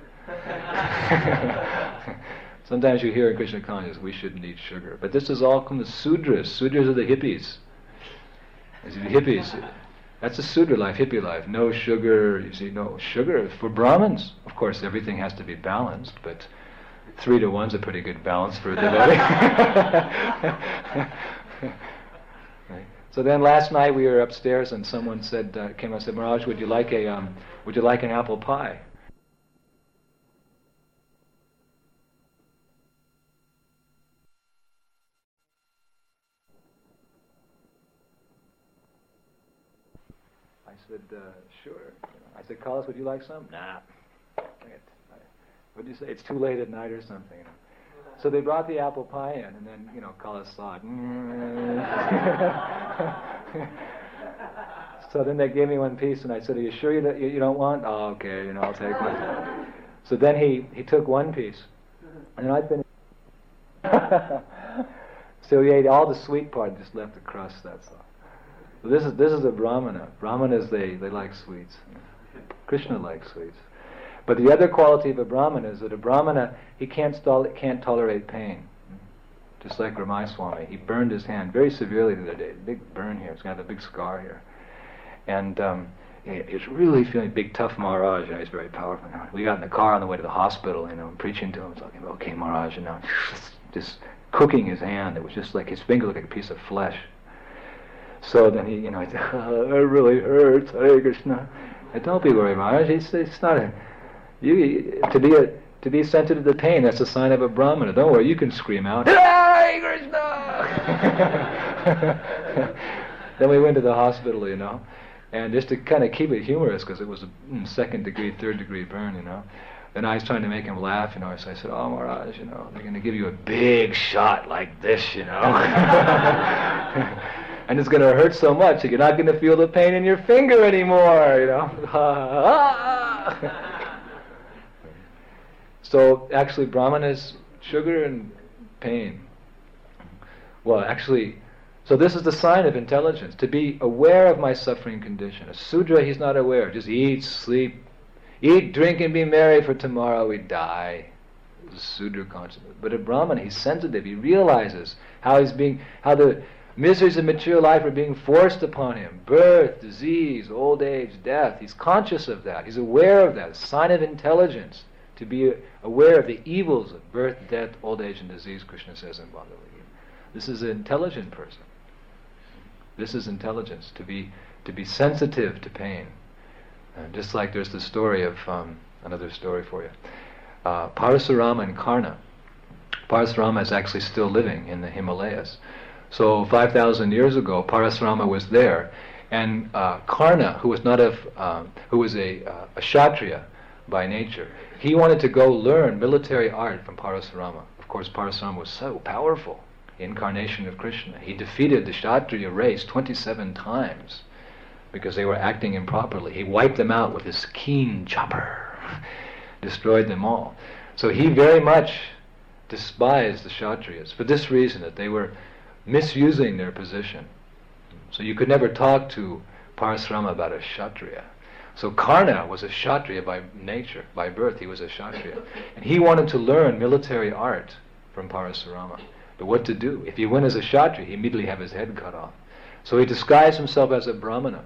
Speaker 1: Sometimes you hear in Krishna consciousness, we shouldn't eat sugar. But this is all from the Sudras. Sudras are the hippies. The hippies. That's a Sudra life, hippie life. No sugar, no sugar. For Brahmins, of course, everything has to be balanced, but 3-to-1's a pretty good balance for a devotee. Right. So then last night we were upstairs and someone came and said, Maharaj, would you like an apple pie? I said, sure. I said, Kalas, would you like some? Nah. What did you say? It's too late at night or something. So they brought the apple pie in, and then, Kalas saw it. So then they gave me one piece, and I said, are you sure you don't want? Oh, okay, I'll take one. So then he took one piece, and I finished. So he ate all the sweet part and just left the crust, that's all. So this is a Brahmana. Brahmanas, they like sweets. Krishna likes sweets. But the other quality of a Brahmana is that a Brahmana, he can't tolerate pain. Just like Ramayaswami. He burned his hand very severely the other day. Big burn here. He's got a big scar here. And he's really feeling big, tough Maharaj. He's very powerful. We got in the car on the way to the hospital, preaching to him, talking about, okay, Maharaj, just cooking his hand. It was just like his finger looked like a piece of flesh. So then he, I said, oh, it really hurts, Hare Krishna. And don't be worried, Maharaj. It's not to be sensitive to pain. That's a sign of a Brahmana. Don't worry, you can scream out, Hare Krishna. Then we went to the hospital, and just to kind of keep it humorous, because it was a 2nd degree, 3rd degree burn, And I was trying to make him laugh, So I said, oh, Maharaj, they're going to give you a big shot like this, And it's going to hurt so much that you're not going to feel the pain in your finger anymore, So actually, Brahmanas, sugar and pain. Well, actually, so this is the sign of intelligence, to be aware of my suffering condition. A Sudra, he's not aware. Just eat, sleep, eat, drink, and be merry, for tomorrow we die. It's a Sudra consciousness. But a Brahmana, he's sensitive. He realizes how the miseries of material life are being forced upon him. Birth, disease, old age, death. He's conscious of that. He's aware of that. A sign of intelligence. To be aware of the evils of birth, death, old age, and disease, Krishna says in Bhagavad Gita. This is an intelligent person. This is intelligence, to be sensitive to pain. Just like there's the story of, another story for you. Parasurama and Karna. Parasurama is actually still living in the Himalayas. So 5,000 years ago, Parasurama was there, and Karna, who was a Kshatriya by nature, he wanted to go learn military art from Parasurama. Of course, Parasurama was so powerful, incarnation of Krishna. He defeated the Kshatriya race 27 times because they were acting improperly. He wiped them out with his keen chopper, destroyed them all. So he very much despised the Kshatriyas for this reason, that they were misusing their position. So you could never talk to Parasurama about a Kshatriya. So Karna was a Kshatriya by nature, by birth he was a Kshatriya. And he wanted to learn military art from Parasurama. But what to do? If he went as a Kshatriya, he'd immediately have his head cut off. So he disguised himself as a Brahmana.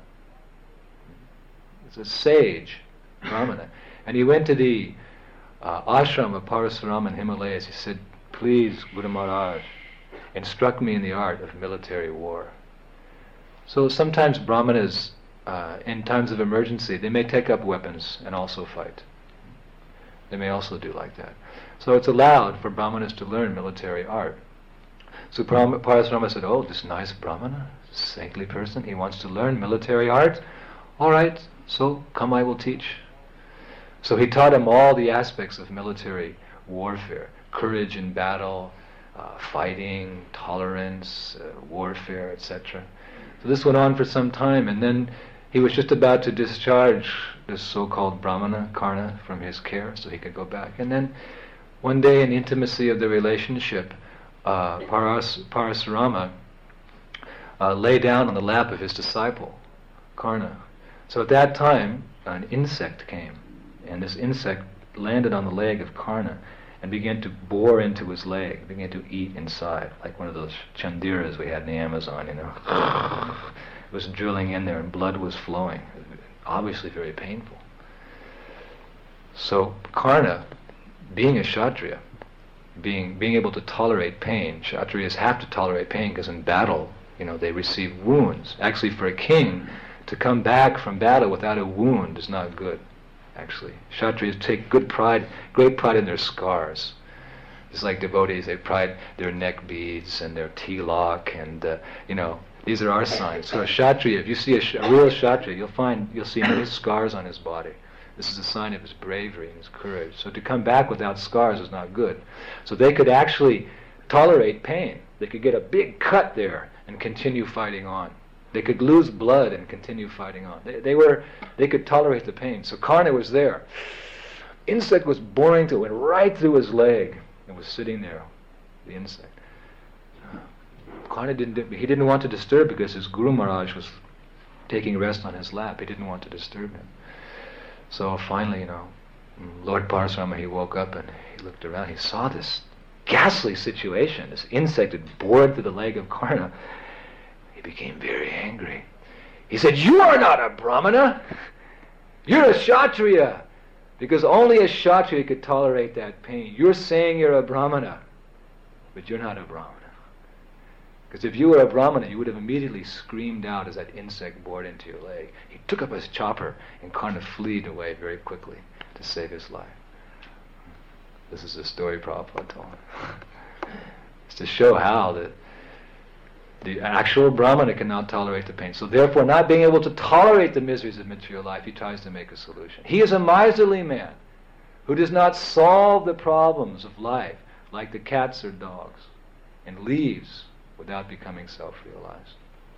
Speaker 1: It's a sage Brahmana. And he went to the ashram of Parasurama in Himalayas. He said, please, Guru Maharaj, instruct me in the art of military war. So sometimes Brahmanas, in times of emergency, they may take up weapons and also fight. They may also do like that. So it's allowed for Brahmanas to learn military art. So Parasurama said, oh, this nice Brahmana, saintly person, he wants to learn military art. All right, so come, I will teach. So he taught him all the aspects of military warfare, courage in battle, fighting, tolerance, warfare, etc. So this went on for some time, and then he was just about to discharge this so-called Brahmana, Karna, from his care, so he could go back. And then one day, in the intimacy of the relationship, Parasurama lay down on the lap of his disciple, Karna. So at that time, an insect came, and this insect landed on the leg of Karna and began to bore into his leg, began to eat inside, like one of those chandiras we had in the Amazon, you know. It was drilling in there and blood was flowing. Obviously very painful. So Karna, being a Kshatriya, being able to tolerate pain, Kshatriyas have to tolerate pain because in battle, you know, they receive wounds. Actually, for a king to come back from battle without a wound is not good. Actually, Kshatriyas take great pride in their scars. It's like devotees; they pride their neck beads and their tilak, and you know, these are our signs. So a Kshatriya, if you see a real Kshatriya, you'll see many scars on his body. This is a sign of his bravery and his courage. So to come back without scars is not good. So they could actually tolerate pain. They could get a big cut there and continue fighting on. They could lose blood and continue fighting on. They could tolerate the pain. So Karna was there. Insect was boring through, went right through his leg and was sitting there, the insect. Karna didn't want to disturb because his Guru Maharaj was taking rest on his lap. He didn't want to disturb him. So finally, you know, Lord Parasurama, he woke up and he looked around. He saw this ghastly situation. This insect had bored through the leg of Karna. He became very angry. He said, "You are not a Brahmana. You're a Kshatriya." Because only a Kshatriya could tolerate that pain. You're saying you're a Brahmana, but you're not a Brahmana. Because if you were a Brahmana, you would have immediately screamed out as that insect bored into your leg. He took up his chopper and Karna fled away very quickly to save his life. This is a story Prabhupada told. It's to show how the actual Brahmana cannot tolerate the pain. So therefore, not being able to tolerate the miseries of material life, he tries to make a solution. He is a miserly man who does not solve the problems of life like the cats or dogs and leaves without becoming self-realized.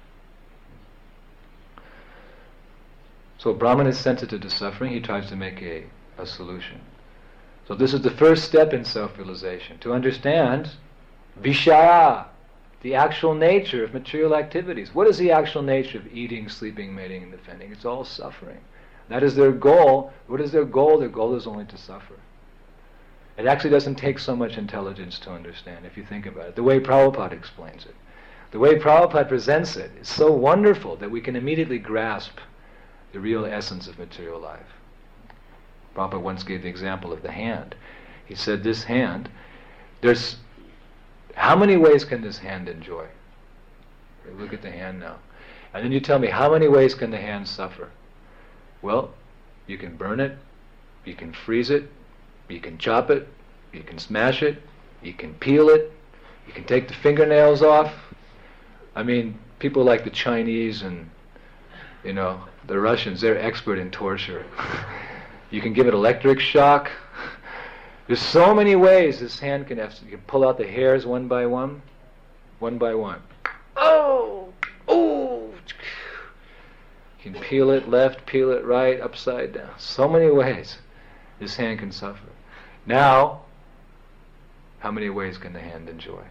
Speaker 1: So Brahman is sensitive to suffering. He tries to make a solution. So this is the first step in self-realization, to understand Vishaya, the actual nature of material activities. What is the actual nature of eating, sleeping, mating, and defending? It's all suffering. That is their goal. What is their goal? Their goal is only to suffer. It actually doesn't take so much intelligence to understand, if you think about it. The way Prabhupada explains it, the way Prabhupada presents it, is so wonderful that we can immediately grasp the real essence of material life. Prabhupada once gave the example of the hand. He said, this hand, how many ways can this hand enjoy? Look at the hand now. And then you tell me, how many ways can the hand suffer? Well, you can burn it, you can freeze it, you can chop it, you can smash it, you can peel it, you can take the fingernails off. I mean, people like the Chinese and, you know, the Russians, they're expert in torture. You can give it electric shock. There's so many ways this hand can have. You can pull out the hairs one by one. Oh! You can peel it left, peel it right, upside down. So many ways this hand can suffer. Now, how many ways can the hand enjoy?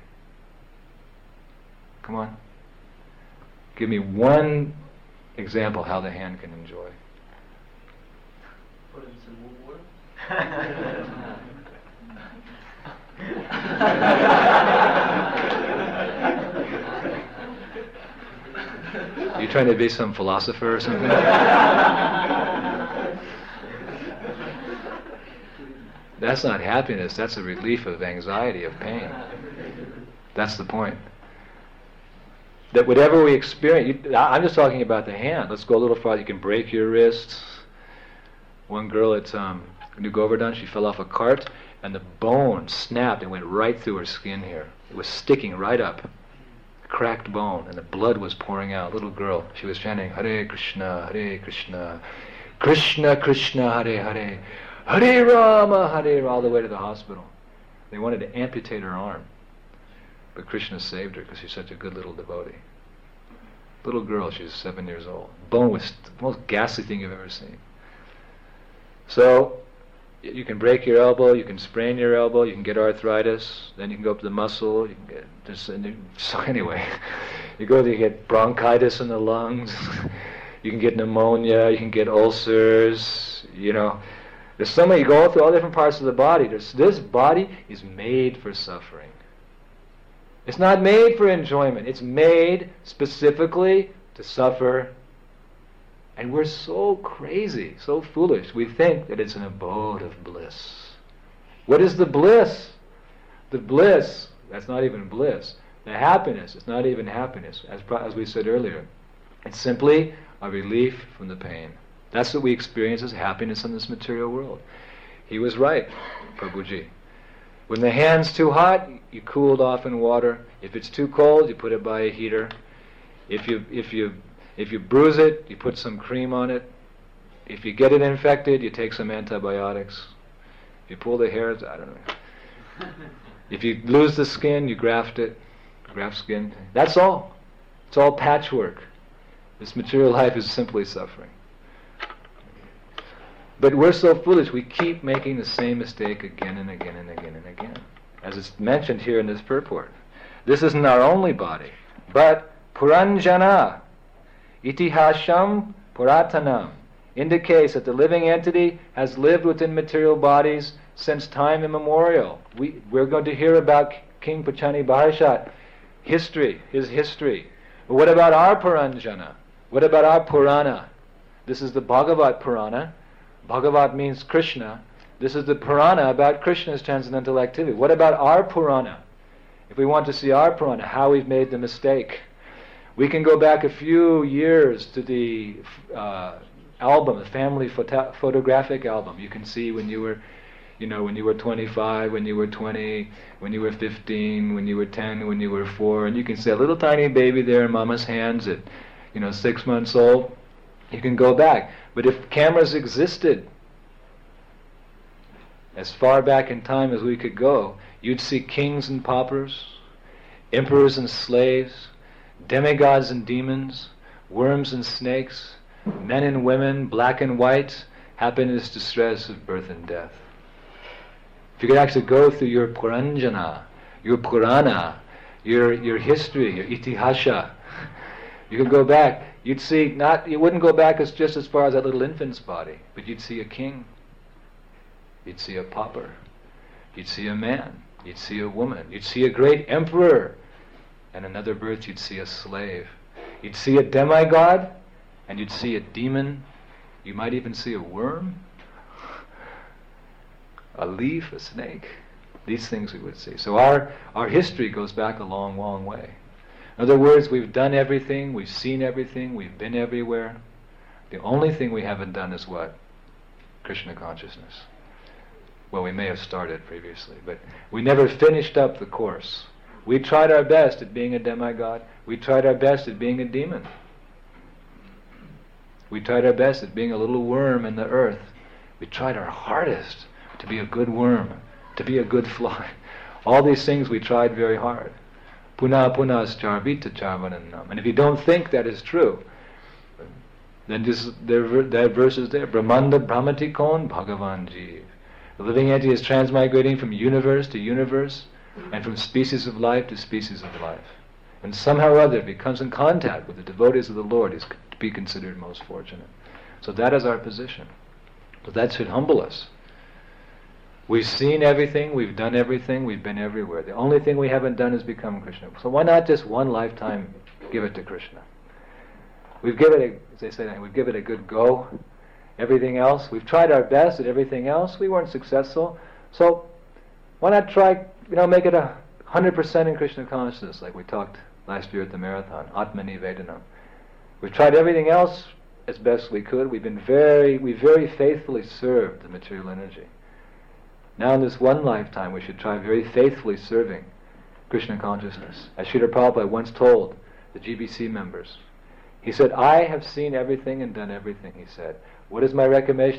Speaker 1: Come on. Give me one example how the hand can enjoy.
Speaker 2: Put it in some warm water.
Speaker 1: You trying to be some philosopher or something? That's not happiness, that's a relief of anxiety, of pain. That's the point. That whatever we experience, I'm just talking about the hand. Let's go a little farther. You can break your wrists. One girl at New Govardhan, she fell off a cart and the bone snapped and went right through her skin here. It was sticking right up. Cracked bone, and the blood was pouring out. Little girl, she was chanting Hare Krishna, Krishna Krishna, Hare Hare, Hare Rama, all the way to the hospital. They wanted to amputate her arm. But Krishna saved her because she's such a good little devotee. Little girl, she's 7 years old. Bone was the most ghastly thing you've ever seen. So, you can break your elbow, you can sprain your elbow, you can get arthritis, then you can go up to the muscle, you can get this, so anyway, you get bronchitis in the lungs, you can get pneumonia, you can get ulcers, There's so many, you go through all different parts of the body. This body is made for suffering. It's not made for enjoyment. It's made specifically to suffer. And we're so crazy, so foolish. We think that it's an abode of bliss. What is the bliss? The bliss, that's not even bliss. The happiness is not even happiness, as we said earlier. It's simply a relief from the pain. That's what we experience as happiness in this material world. He was right, Prabhuji. When the hand's too hot, you cool it off in water. If it's too cold, you put it by a heater. If you bruise it, you put some cream on it. If you get it infected, you take some antibiotics. If you pull the hairs, I don't know. If you lose the skin, you graft it. Graft skin. That's all. It's all patchwork. This material life is simply suffering. But we're so foolish, we keep making the same mistake again and again and again and again. As it's mentioned here in this purport. This isn't our only body, but Puranjana, Itihasham Puratanam, indicates that the living entity has lived within material bodies since time immemorial. We're going to hear about King Pachani Bharshat, his history. But what about our Puranjana? What about our Purana? This is the Bhagavat Purana. Bhagavat means Krishna. This is the Purana about Krishna's transcendental activity. What about our Purana? If we want to see our Purana, how we've made the mistake, we can go back a few years to the album, the family photographic album. You can see when you were 25, when you were 20, when you were 15, when you were 10, when you were 4, and you can see a little tiny baby there in Mama's hands at 6 months old. You can go back. But if cameras existed as far back in time as we could go, you'd see kings and paupers, emperors and slaves, demigods and demons, worms and snakes, men and women, black and white, happiness, distress of birth and death. If you could actually go through your Puranjana, your Purana, your history, your Itihasha, you could go back. You'd see you wouldn't go back just as far as that little infant's body, but you'd see a king, you'd see a pauper, you'd see a man, you'd see a woman, you'd see a great emperor, and another birth you'd see a slave. You'd see a demigod, and you'd see a demon. You might even see a worm, a leaf, a snake. These things we would see. So our history goes back a long, long way. In other words, we've done everything, we've seen everything, we've been everywhere. The only thing we haven't done is what? Krishna consciousness. Well, we may have started previously, but we never finished up the course. We tried our best at being a demigod. We tried our best at being a demon. We tried our best at being a little worm in the earth. We tried our hardest to be a good worm, to be a good fly. All these things we tried very hard. Puna punas charvita charvananam. And if you don't think that is true, then that verse is there. Brahmanda brahmatikon bhagavan jeev. The living entity is transmigrating from universe to universe and from species of life to species of life. And somehow or other, if he comes in contact with the devotees of the Lord, he's to be considered most fortunate. So that is our position. So that should humble us. We've seen everything, we've done everything, we've been everywhere. The only thing we haven't done is become Krishna. So why not just one lifetime give it to Krishna? We've given it, as they say, we've given it a good go. Everything else, we've tried our best at everything else. We weren't successful. So why not try, make it 100% in Krishna consciousness, like we talked last year at the marathon, Atmani Vedanam. We've tried everything else as best we could. We very faithfully served the material energy. Now in this one lifetime, we should try very faithfully serving Krishna consciousness. As Srila Prabhupada once told the GBC members, he said, I have seen everything and done everything, he said. What is my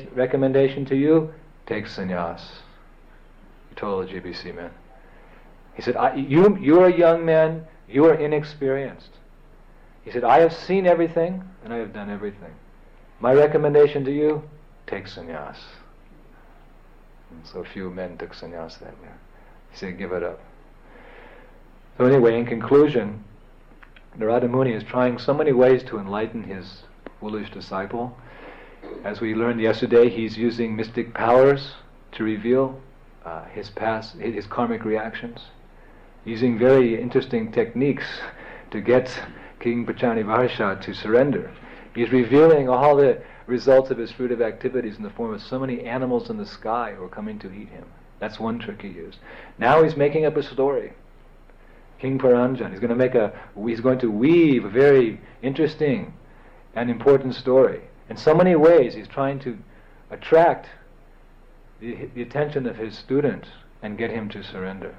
Speaker 1: recommendation to you? Take sannyas. He told the GBC men. He said, you are a young man, you are inexperienced. He said, I have seen everything and I have done everything. My recommendation to you, take sannyas. And so few men took sannyas that year. He said, give it up. So anyway, in conclusion, Narada Muni is trying so many ways to enlighten his foolish disciple. As we learned yesterday, he's using mystic powers to reveal his past, his karmic reactions, using very interesting techniques to get King Pachanivarsha to surrender. He's revealing all the results of his fruitive activities in the form of so many animals in the sky who are coming to eat him. That's one trick he used. Now he's making up a story. King Paranjan, he's going to weave a very interesting and important story. In so many ways, he's trying to attract the attention of his student and get him to surrender.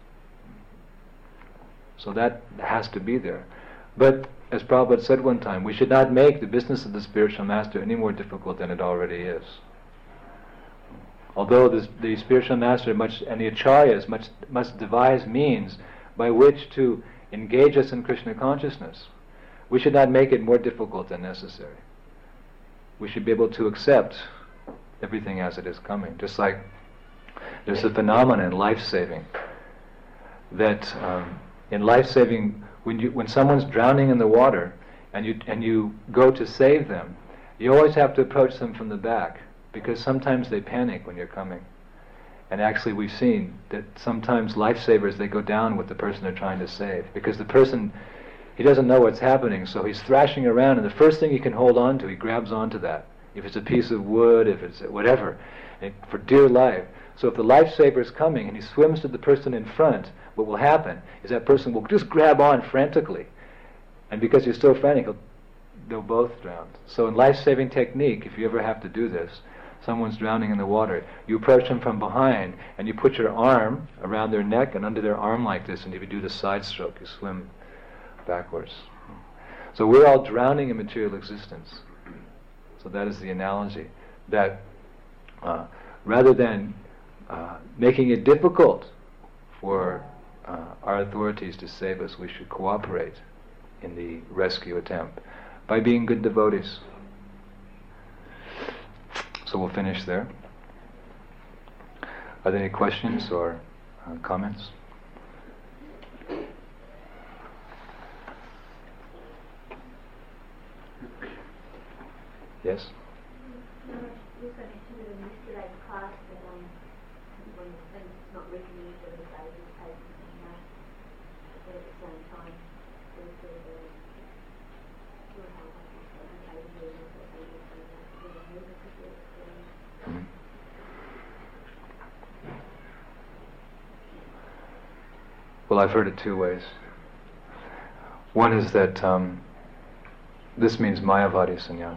Speaker 1: So that has to be there. But as Prabhupada said one time, we should not make the business of the spiritual master any more difficult than it already is. Although the spiritual master and the acharyas must devise means by which to engage us in Krishna consciousness, we should not make it more difficult than necessary. We should be able to accept everything as it is coming. Just like there's a phenomenon in life-saving that in life-saving, when someone's drowning in the water and you go to save them, you always have to approach them from the back, because sometimes they panic when you're coming. And actually we've seen that sometimes lifesavers, they go down with the person they're trying to save, because the person, he doesn't know what's happening, so he's thrashing around, and the first thing he can hold on to, he grabs onto that. If it's a piece of wood, if it's whatever, for dear life. So if the lifesaver is coming and he swims to the person in front, what will happen is that person will just grab on frantically. And because you're so frantic, they'll both drown. So in life-saving technique, if you ever have to do this, someone's drowning in the water, you approach them from behind and you put your arm around their neck and under their arm like this, and if you do the side stroke, you swim backwards. So we're all drowning in material existence. So that is the analogy, that rather than making it difficult for our authorities to save us, we should cooperate in the rescue attempt by being good devotees. So we'll finish there. Are there any questions or comments? Yes?
Speaker 2: You said in yesterday's class that when it's not recognized as a baby, but at the same time, there's the
Speaker 1: Well, I've heard it two ways. One is that this means Mayavadi sannyas.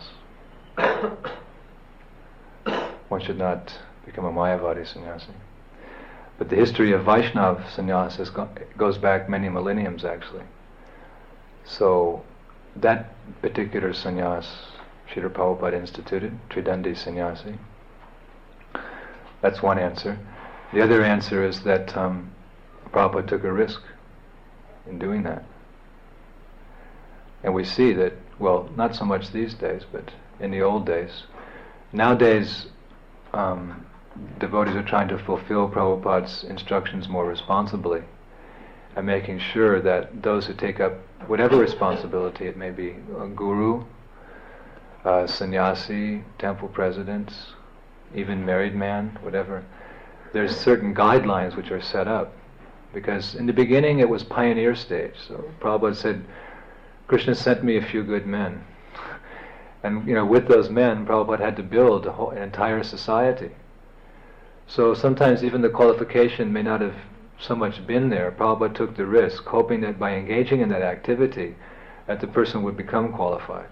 Speaker 1: One should not become a Mayavadi sannyasi. But the history of Vaishnava sannyas goes back many millenniums, actually. So that particular sannyas Srila Prabhupada instituted, Tridandi sannyasi. That's one answer. The other answer is that Prabhupada took a risk in doing that. And we see that, well, not so much these days, but in the old days. Nowadays, devotees are trying to fulfill Prabhupada's instructions more responsibly and making sure that those who take up whatever responsibility, it may be a guru, sannyasi, temple presidents, even married man, whatever, there's certain guidelines which are set up. Because in the beginning it was pioneer stage. So Prabhupada said, Krishna sent me a few good men. And with those men, Prabhupada had to build an entire society. So sometimes even the qualification may not have so much been there. Prabhupada took the risk, hoping that by engaging in that activity, that the person would become qualified.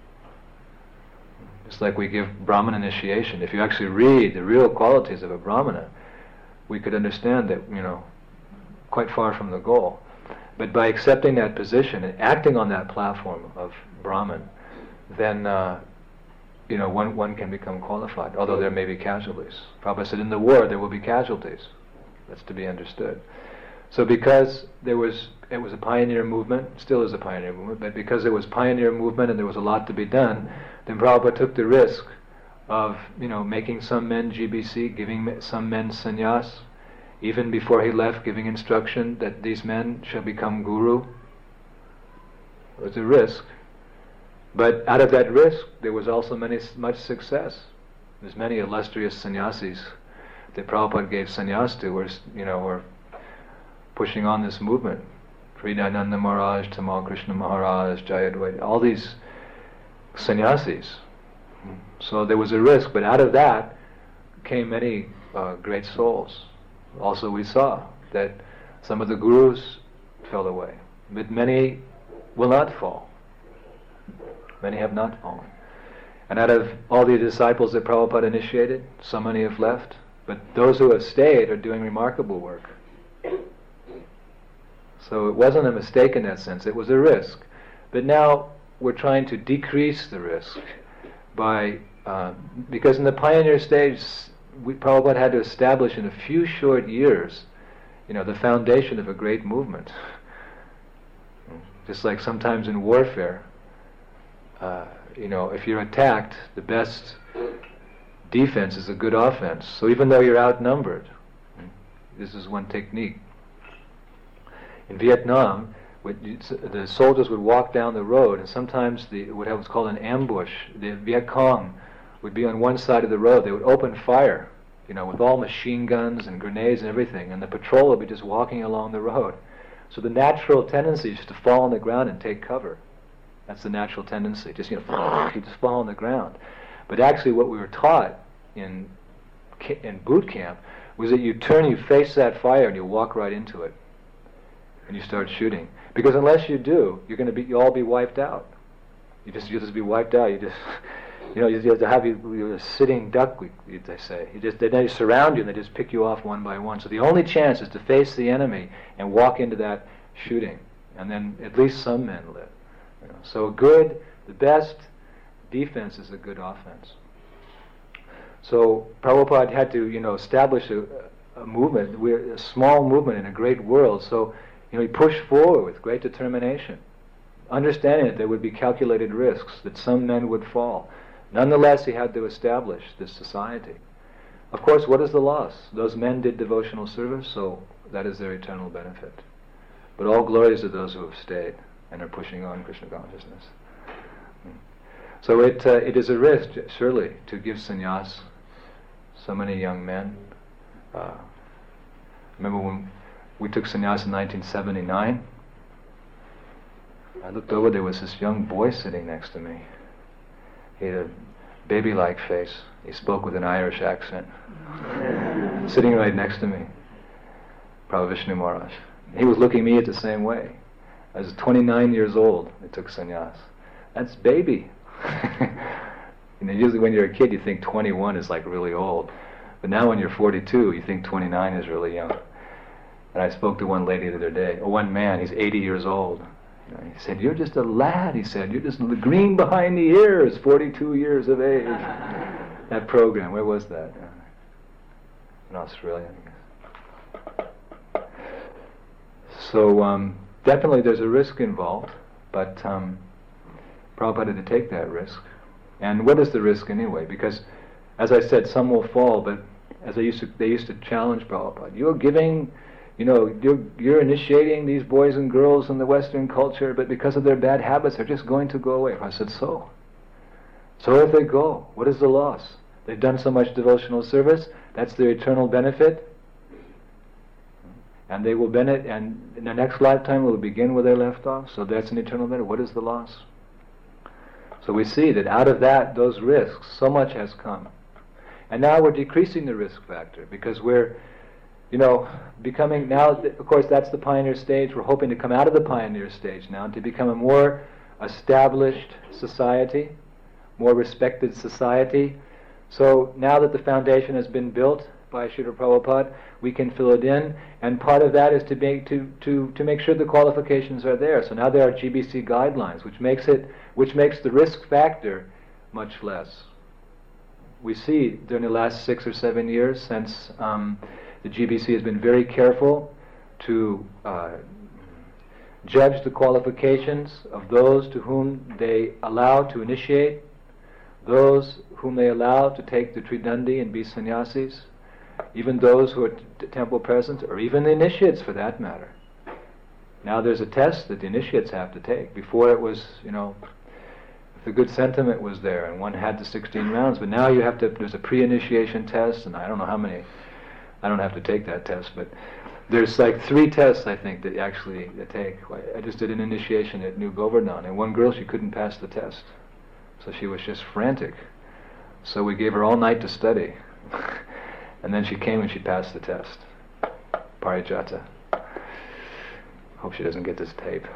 Speaker 1: It's like we give Brahman initiation. If you actually read the real qualities of a Brahmana, we could understand that, quite far from the goal. But by accepting that position and acting on that platform of Brahman, then one can become qualified, although there may be casualties. Prabhupada said in the war there will be casualties. That's to be understood. So because it was a pioneer movement, still is a pioneer movement, but because it was pioneer movement and there was a lot to be done, then Prabhupada took the risk of, making some men GBC, giving some men sannyas, even before he left, giving instruction that these men shall become guru. It was a risk. But out of that risk, there was also much success. There's many illustrious sannyasis that Prabhupada gave sannyas to, were pushing on this movement. Fridananda Maharaj, Tamal Krishna Maharaj, Jayadvaita, all these sannyasis. So there was a risk, but out of that came many great souls. Also we saw that some of the gurus fell away, but many will not fall. Many have not fallen. And out of all the disciples that Prabhupada initiated, so many have left, but those who have stayed are doing remarkable work. So it wasn't a mistake in that sense, it was a risk. But now we're trying to decrease the risk by, because in the pioneer stage, Prabhupada had to establish in a few short years, the foundation of a great movement. Just like sometimes in warfare, if you're attacked, the best defense is a good offense. So even though you're outnumbered, this is one technique. In Vietnam, the soldiers would walk down the road, and sometimes what was called an ambush. The Viet Cong would be on one side of the road. They would open fire, with all machine guns and grenades and everything, and the patrol would be just walking along the road. So the natural tendency is to fall on the ground and take cover. That's the natural tendency. Just you just fall on the ground. But actually, what we were taught in boot camp was that you face that fire, and you walk right into it, and you start shooting. Because unless you do, you'll all be wiped out. You'll just be wiped out. You have to have you're a sitting duck, they say. They surround you and they just pick you off one by one. So the only chance is to face the enemy and walk into that shooting, and then at least some men live. So the best defense is a good offense. So Prabhupada had to, establish a movement, a small movement in a great world. So, he pushed forward with great determination, understanding that there would be calculated risks, that some men would fall. Nonetheless, he had to establish this society. Of course, what is the loss? Those men did devotional service, so that is their eternal benefit. But all glories to those who have stayed and are pushing on Krishna consciousness. So it is a risk, surely, to give sannyas so many young men. Remember when we took sannyas in 1979? I looked over, there was this young boy sitting next to me. He had a baby-like face. He spoke with an Irish accent. Sitting right next to me. Prabhupada Vishnu Maharaj. He was looking at me the same way. I was 29 years old. I took sannyas. That's baby. Usually when you're a kid, you think 21 is like really old. But now when you're 42, you think 29 is really young. And I spoke to one lady the other day, one man, he's 80 years old. He said, "You're just a lad," he said. "You're just green behind the ears, 42 years of age." That program, where was that? In Australia, I guess. So definitely there's a risk involved, but Prabhupada had to take that risk. And what is the risk anyway? Because, as I said, some will fall, but as they used to challenge Prabhupada, you're giving, you're initiating these boys and girls in the Western culture, but because of their bad habits, they're just going to go away. I said, so if they go, what is the loss? They've done so much devotional service, that's their eternal benefit, and they will benefit, and in the next lifetime will begin where they left off, so that's an eternal benefit. What is the loss? So we see that out of that, those risks, so much has come. And now we're decreasing the risk factor, because we're, becoming, now, of course, that's the pioneer stage. We're hoping to come out of the pioneer stage now to become a more established society, more respected society. So now that the foundation has been built by Srila Prabhupada, we can fill it in, and part of that is to make sure the qualifications are there. So now there are GBC guidelines, which makes the risk factor much less. We see during the last 6 or 7 years, since the GBC has been very careful to judge the qualifications of those to whom they allow to initiate, those whom they allow to take the Tridandi and be sannyasis, even those who are temple present, or even the initiates for that matter. Now there's a test that the initiates have to take. Before it was, if the good sentiment was there and one had the 16 rounds, but now there's a pre-initiation test, and I don't know how many, I don't have to take that test, but there's like 3 tests, I think, that actually they take. I just did an initiation at New Govardhan, and one girl, she couldn't pass the test. So she was just frantic. So we gave her all night to study. And then she came and she passed the test. Parijata. Hope she doesn't get this tape.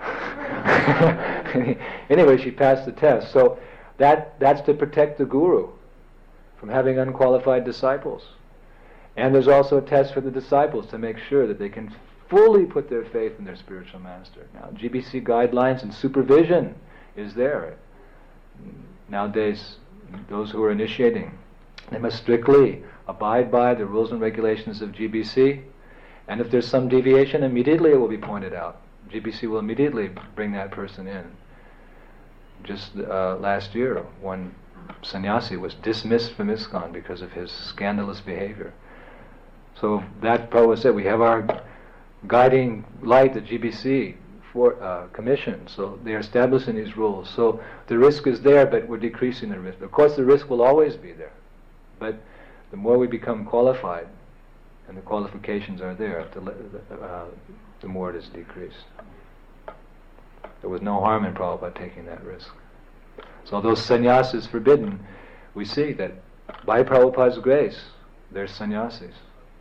Speaker 1: Anyway, she passed the test. So that's to protect the guru from having unqualified disciples. And there's also a test for the disciples to make sure that they can fully put their faith in their spiritual master. Now, GBC guidelines and supervision is there. Nowadays, those who are initiating, they must strictly abide by the rules and regulations of GBC, and if there's some deviation, immediately it will be pointed out. GBC will immediately bring that person in. Just last year, one sannyasi was dismissed from ISKCON because of his scandalous behavior. So that Prabhupada said, we have our guiding light, the GBC commission, so they are establishing these rules. So the risk is there, but we're decreasing the risk. Of course, the risk will always be there, but the more we become qualified, and the qualifications are there, the more it is decreased. There was no harm in Prabhupada taking that risk. So although sannyas is forbidden, we see that by Prabhupada's grace, there's sannyasis.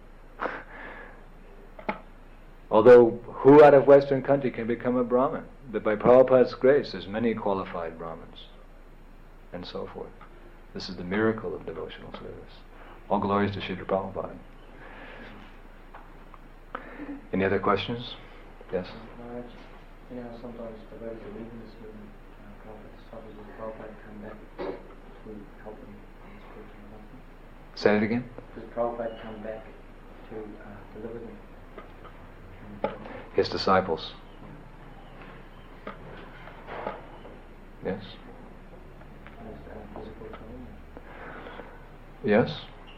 Speaker 1: Although who out of Western country can become a Brahmin? But by Prabhupada's grace, there's many qualified Brahmins, and so forth. This is the miracle of devotional service. All glories to Srila Prabhupada. Any other questions? Yes?
Speaker 3: Sometimes devotees are leaving this movement, Prabhupada come back to help them in spiritual development.
Speaker 1: Say it again?
Speaker 3: Does Prabhupada come back to deliver them?
Speaker 1: His disciples. Yes? Yes?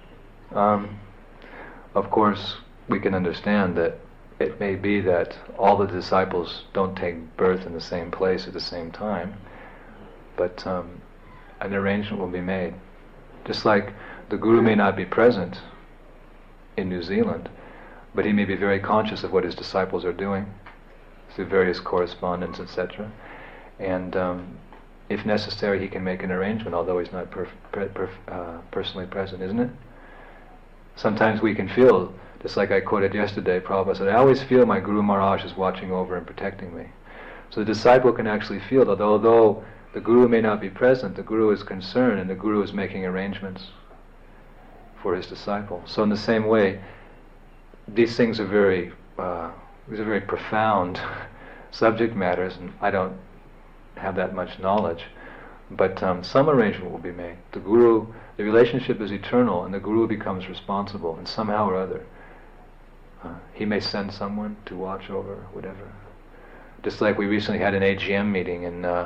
Speaker 1: Of course, we can understand that it may be that all the disciples don't take birth in the same place at the same time, but an arrangement will be made. Just like the Guru may not be present in New Zealand, but he may be very conscious of what his disciples are doing through various correspondence, etc. And if necessary, he can make an arrangement, although he's not personally present, isn't it? Sometimes we can feel, just like I quoted yesterday, Prabhupada said, I always feel my Guru Maharaj is watching over and protecting me. So the disciple can actually feel that although the Guru may not be present, the Guru is concerned and the Guru is making arrangements for his disciple. So in the same way, these things are very profound subject matters, and I don't have that much knowledge. But some arrangement will be made. The relationship is eternal, and the Guru becomes responsible, and somehow or other, he may send someone to watch over whatever. Just like we recently had an AGM meeting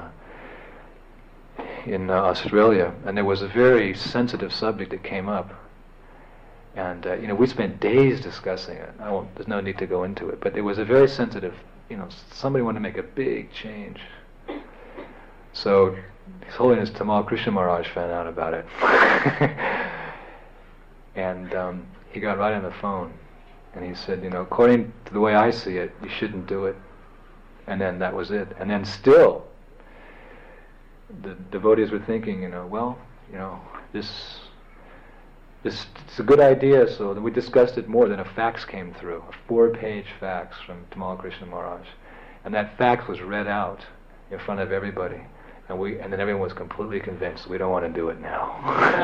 Speaker 1: in Australia, and there was a very sensitive subject that came up. And we spent days discussing it. There's no need to go into it, but it was a very sensitive. Somebody wanted to make a big change. So His Holiness Tamal Krishna Maharaj found out about it, and he got right on the phone, and he said, according to the way I see it, you shouldn't do it. And then that was it. And then still, the devotees were thinking, this it's a good idea, so then we discussed it more. Then a fax came through, a 4-page fax from Tamal Krishna Maharaj, and that fax was read out in front of everybody, and then everyone was completely convinced we don't want to do it now.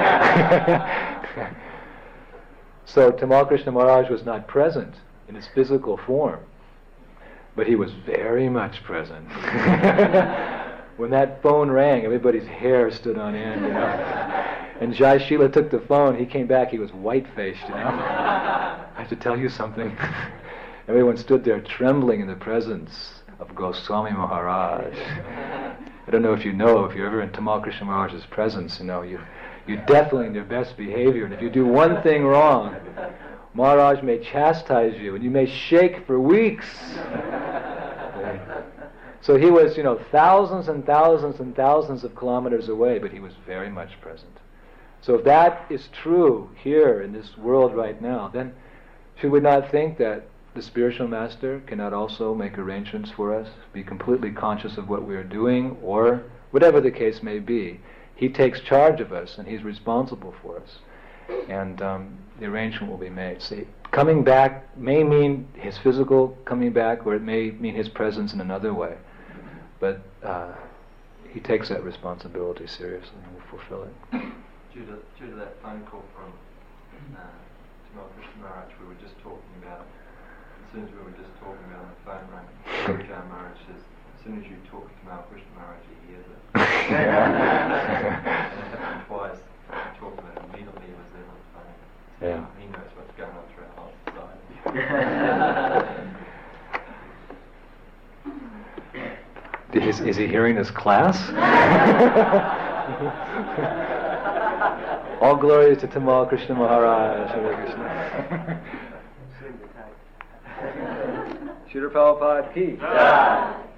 Speaker 1: So Tamal Krishna Maharaj was not present in his physical form, but he was very much present. When that phone rang, everybody's hair stood on end, And Jai Shila took the phone. He came back. He was white-faced, I have to tell you something. Everyone stood there trembling in the presence of Goswami Maharaj. I don't know if you're ever in Tamal Krishna Maharaj's presence, you're definitely in your best behavior, and if you do one thing wrong, Maharaj may chastise you, and you may shake for weeks. So he was, thousands and thousands and thousands of kilometers away, but he was very much present. So if that is true here in this world right now, then should we not think that the spiritual master cannot also make arrangements for us, be completely conscious of what we are doing, or whatever the case may be? He takes charge of us, and he's responsible for us. And the arrangement will be made. See, coming back may mean his physical coming back, or it may mean his presence in another way. But he takes that responsibility seriously and will fulfill it.
Speaker 4: Due to that phone call from Tamal Krishna Maharaj, we were just talking about, as soon as we were just talking about on the phone rang, Gurujan Maharaj says, as soon as you talk to Tamal Krishna Maharaj, he hears it. It happened twice. We talked about it immediately, he was there on the phone. So
Speaker 1: Yeah.
Speaker 4: he knows what's going on through our whole society.
Speaker 1: Is he hearing this class? All glory to Tamal Krishna Maharaj. Hare Krishna.
Speaker 3: Srila Prabhupada ki.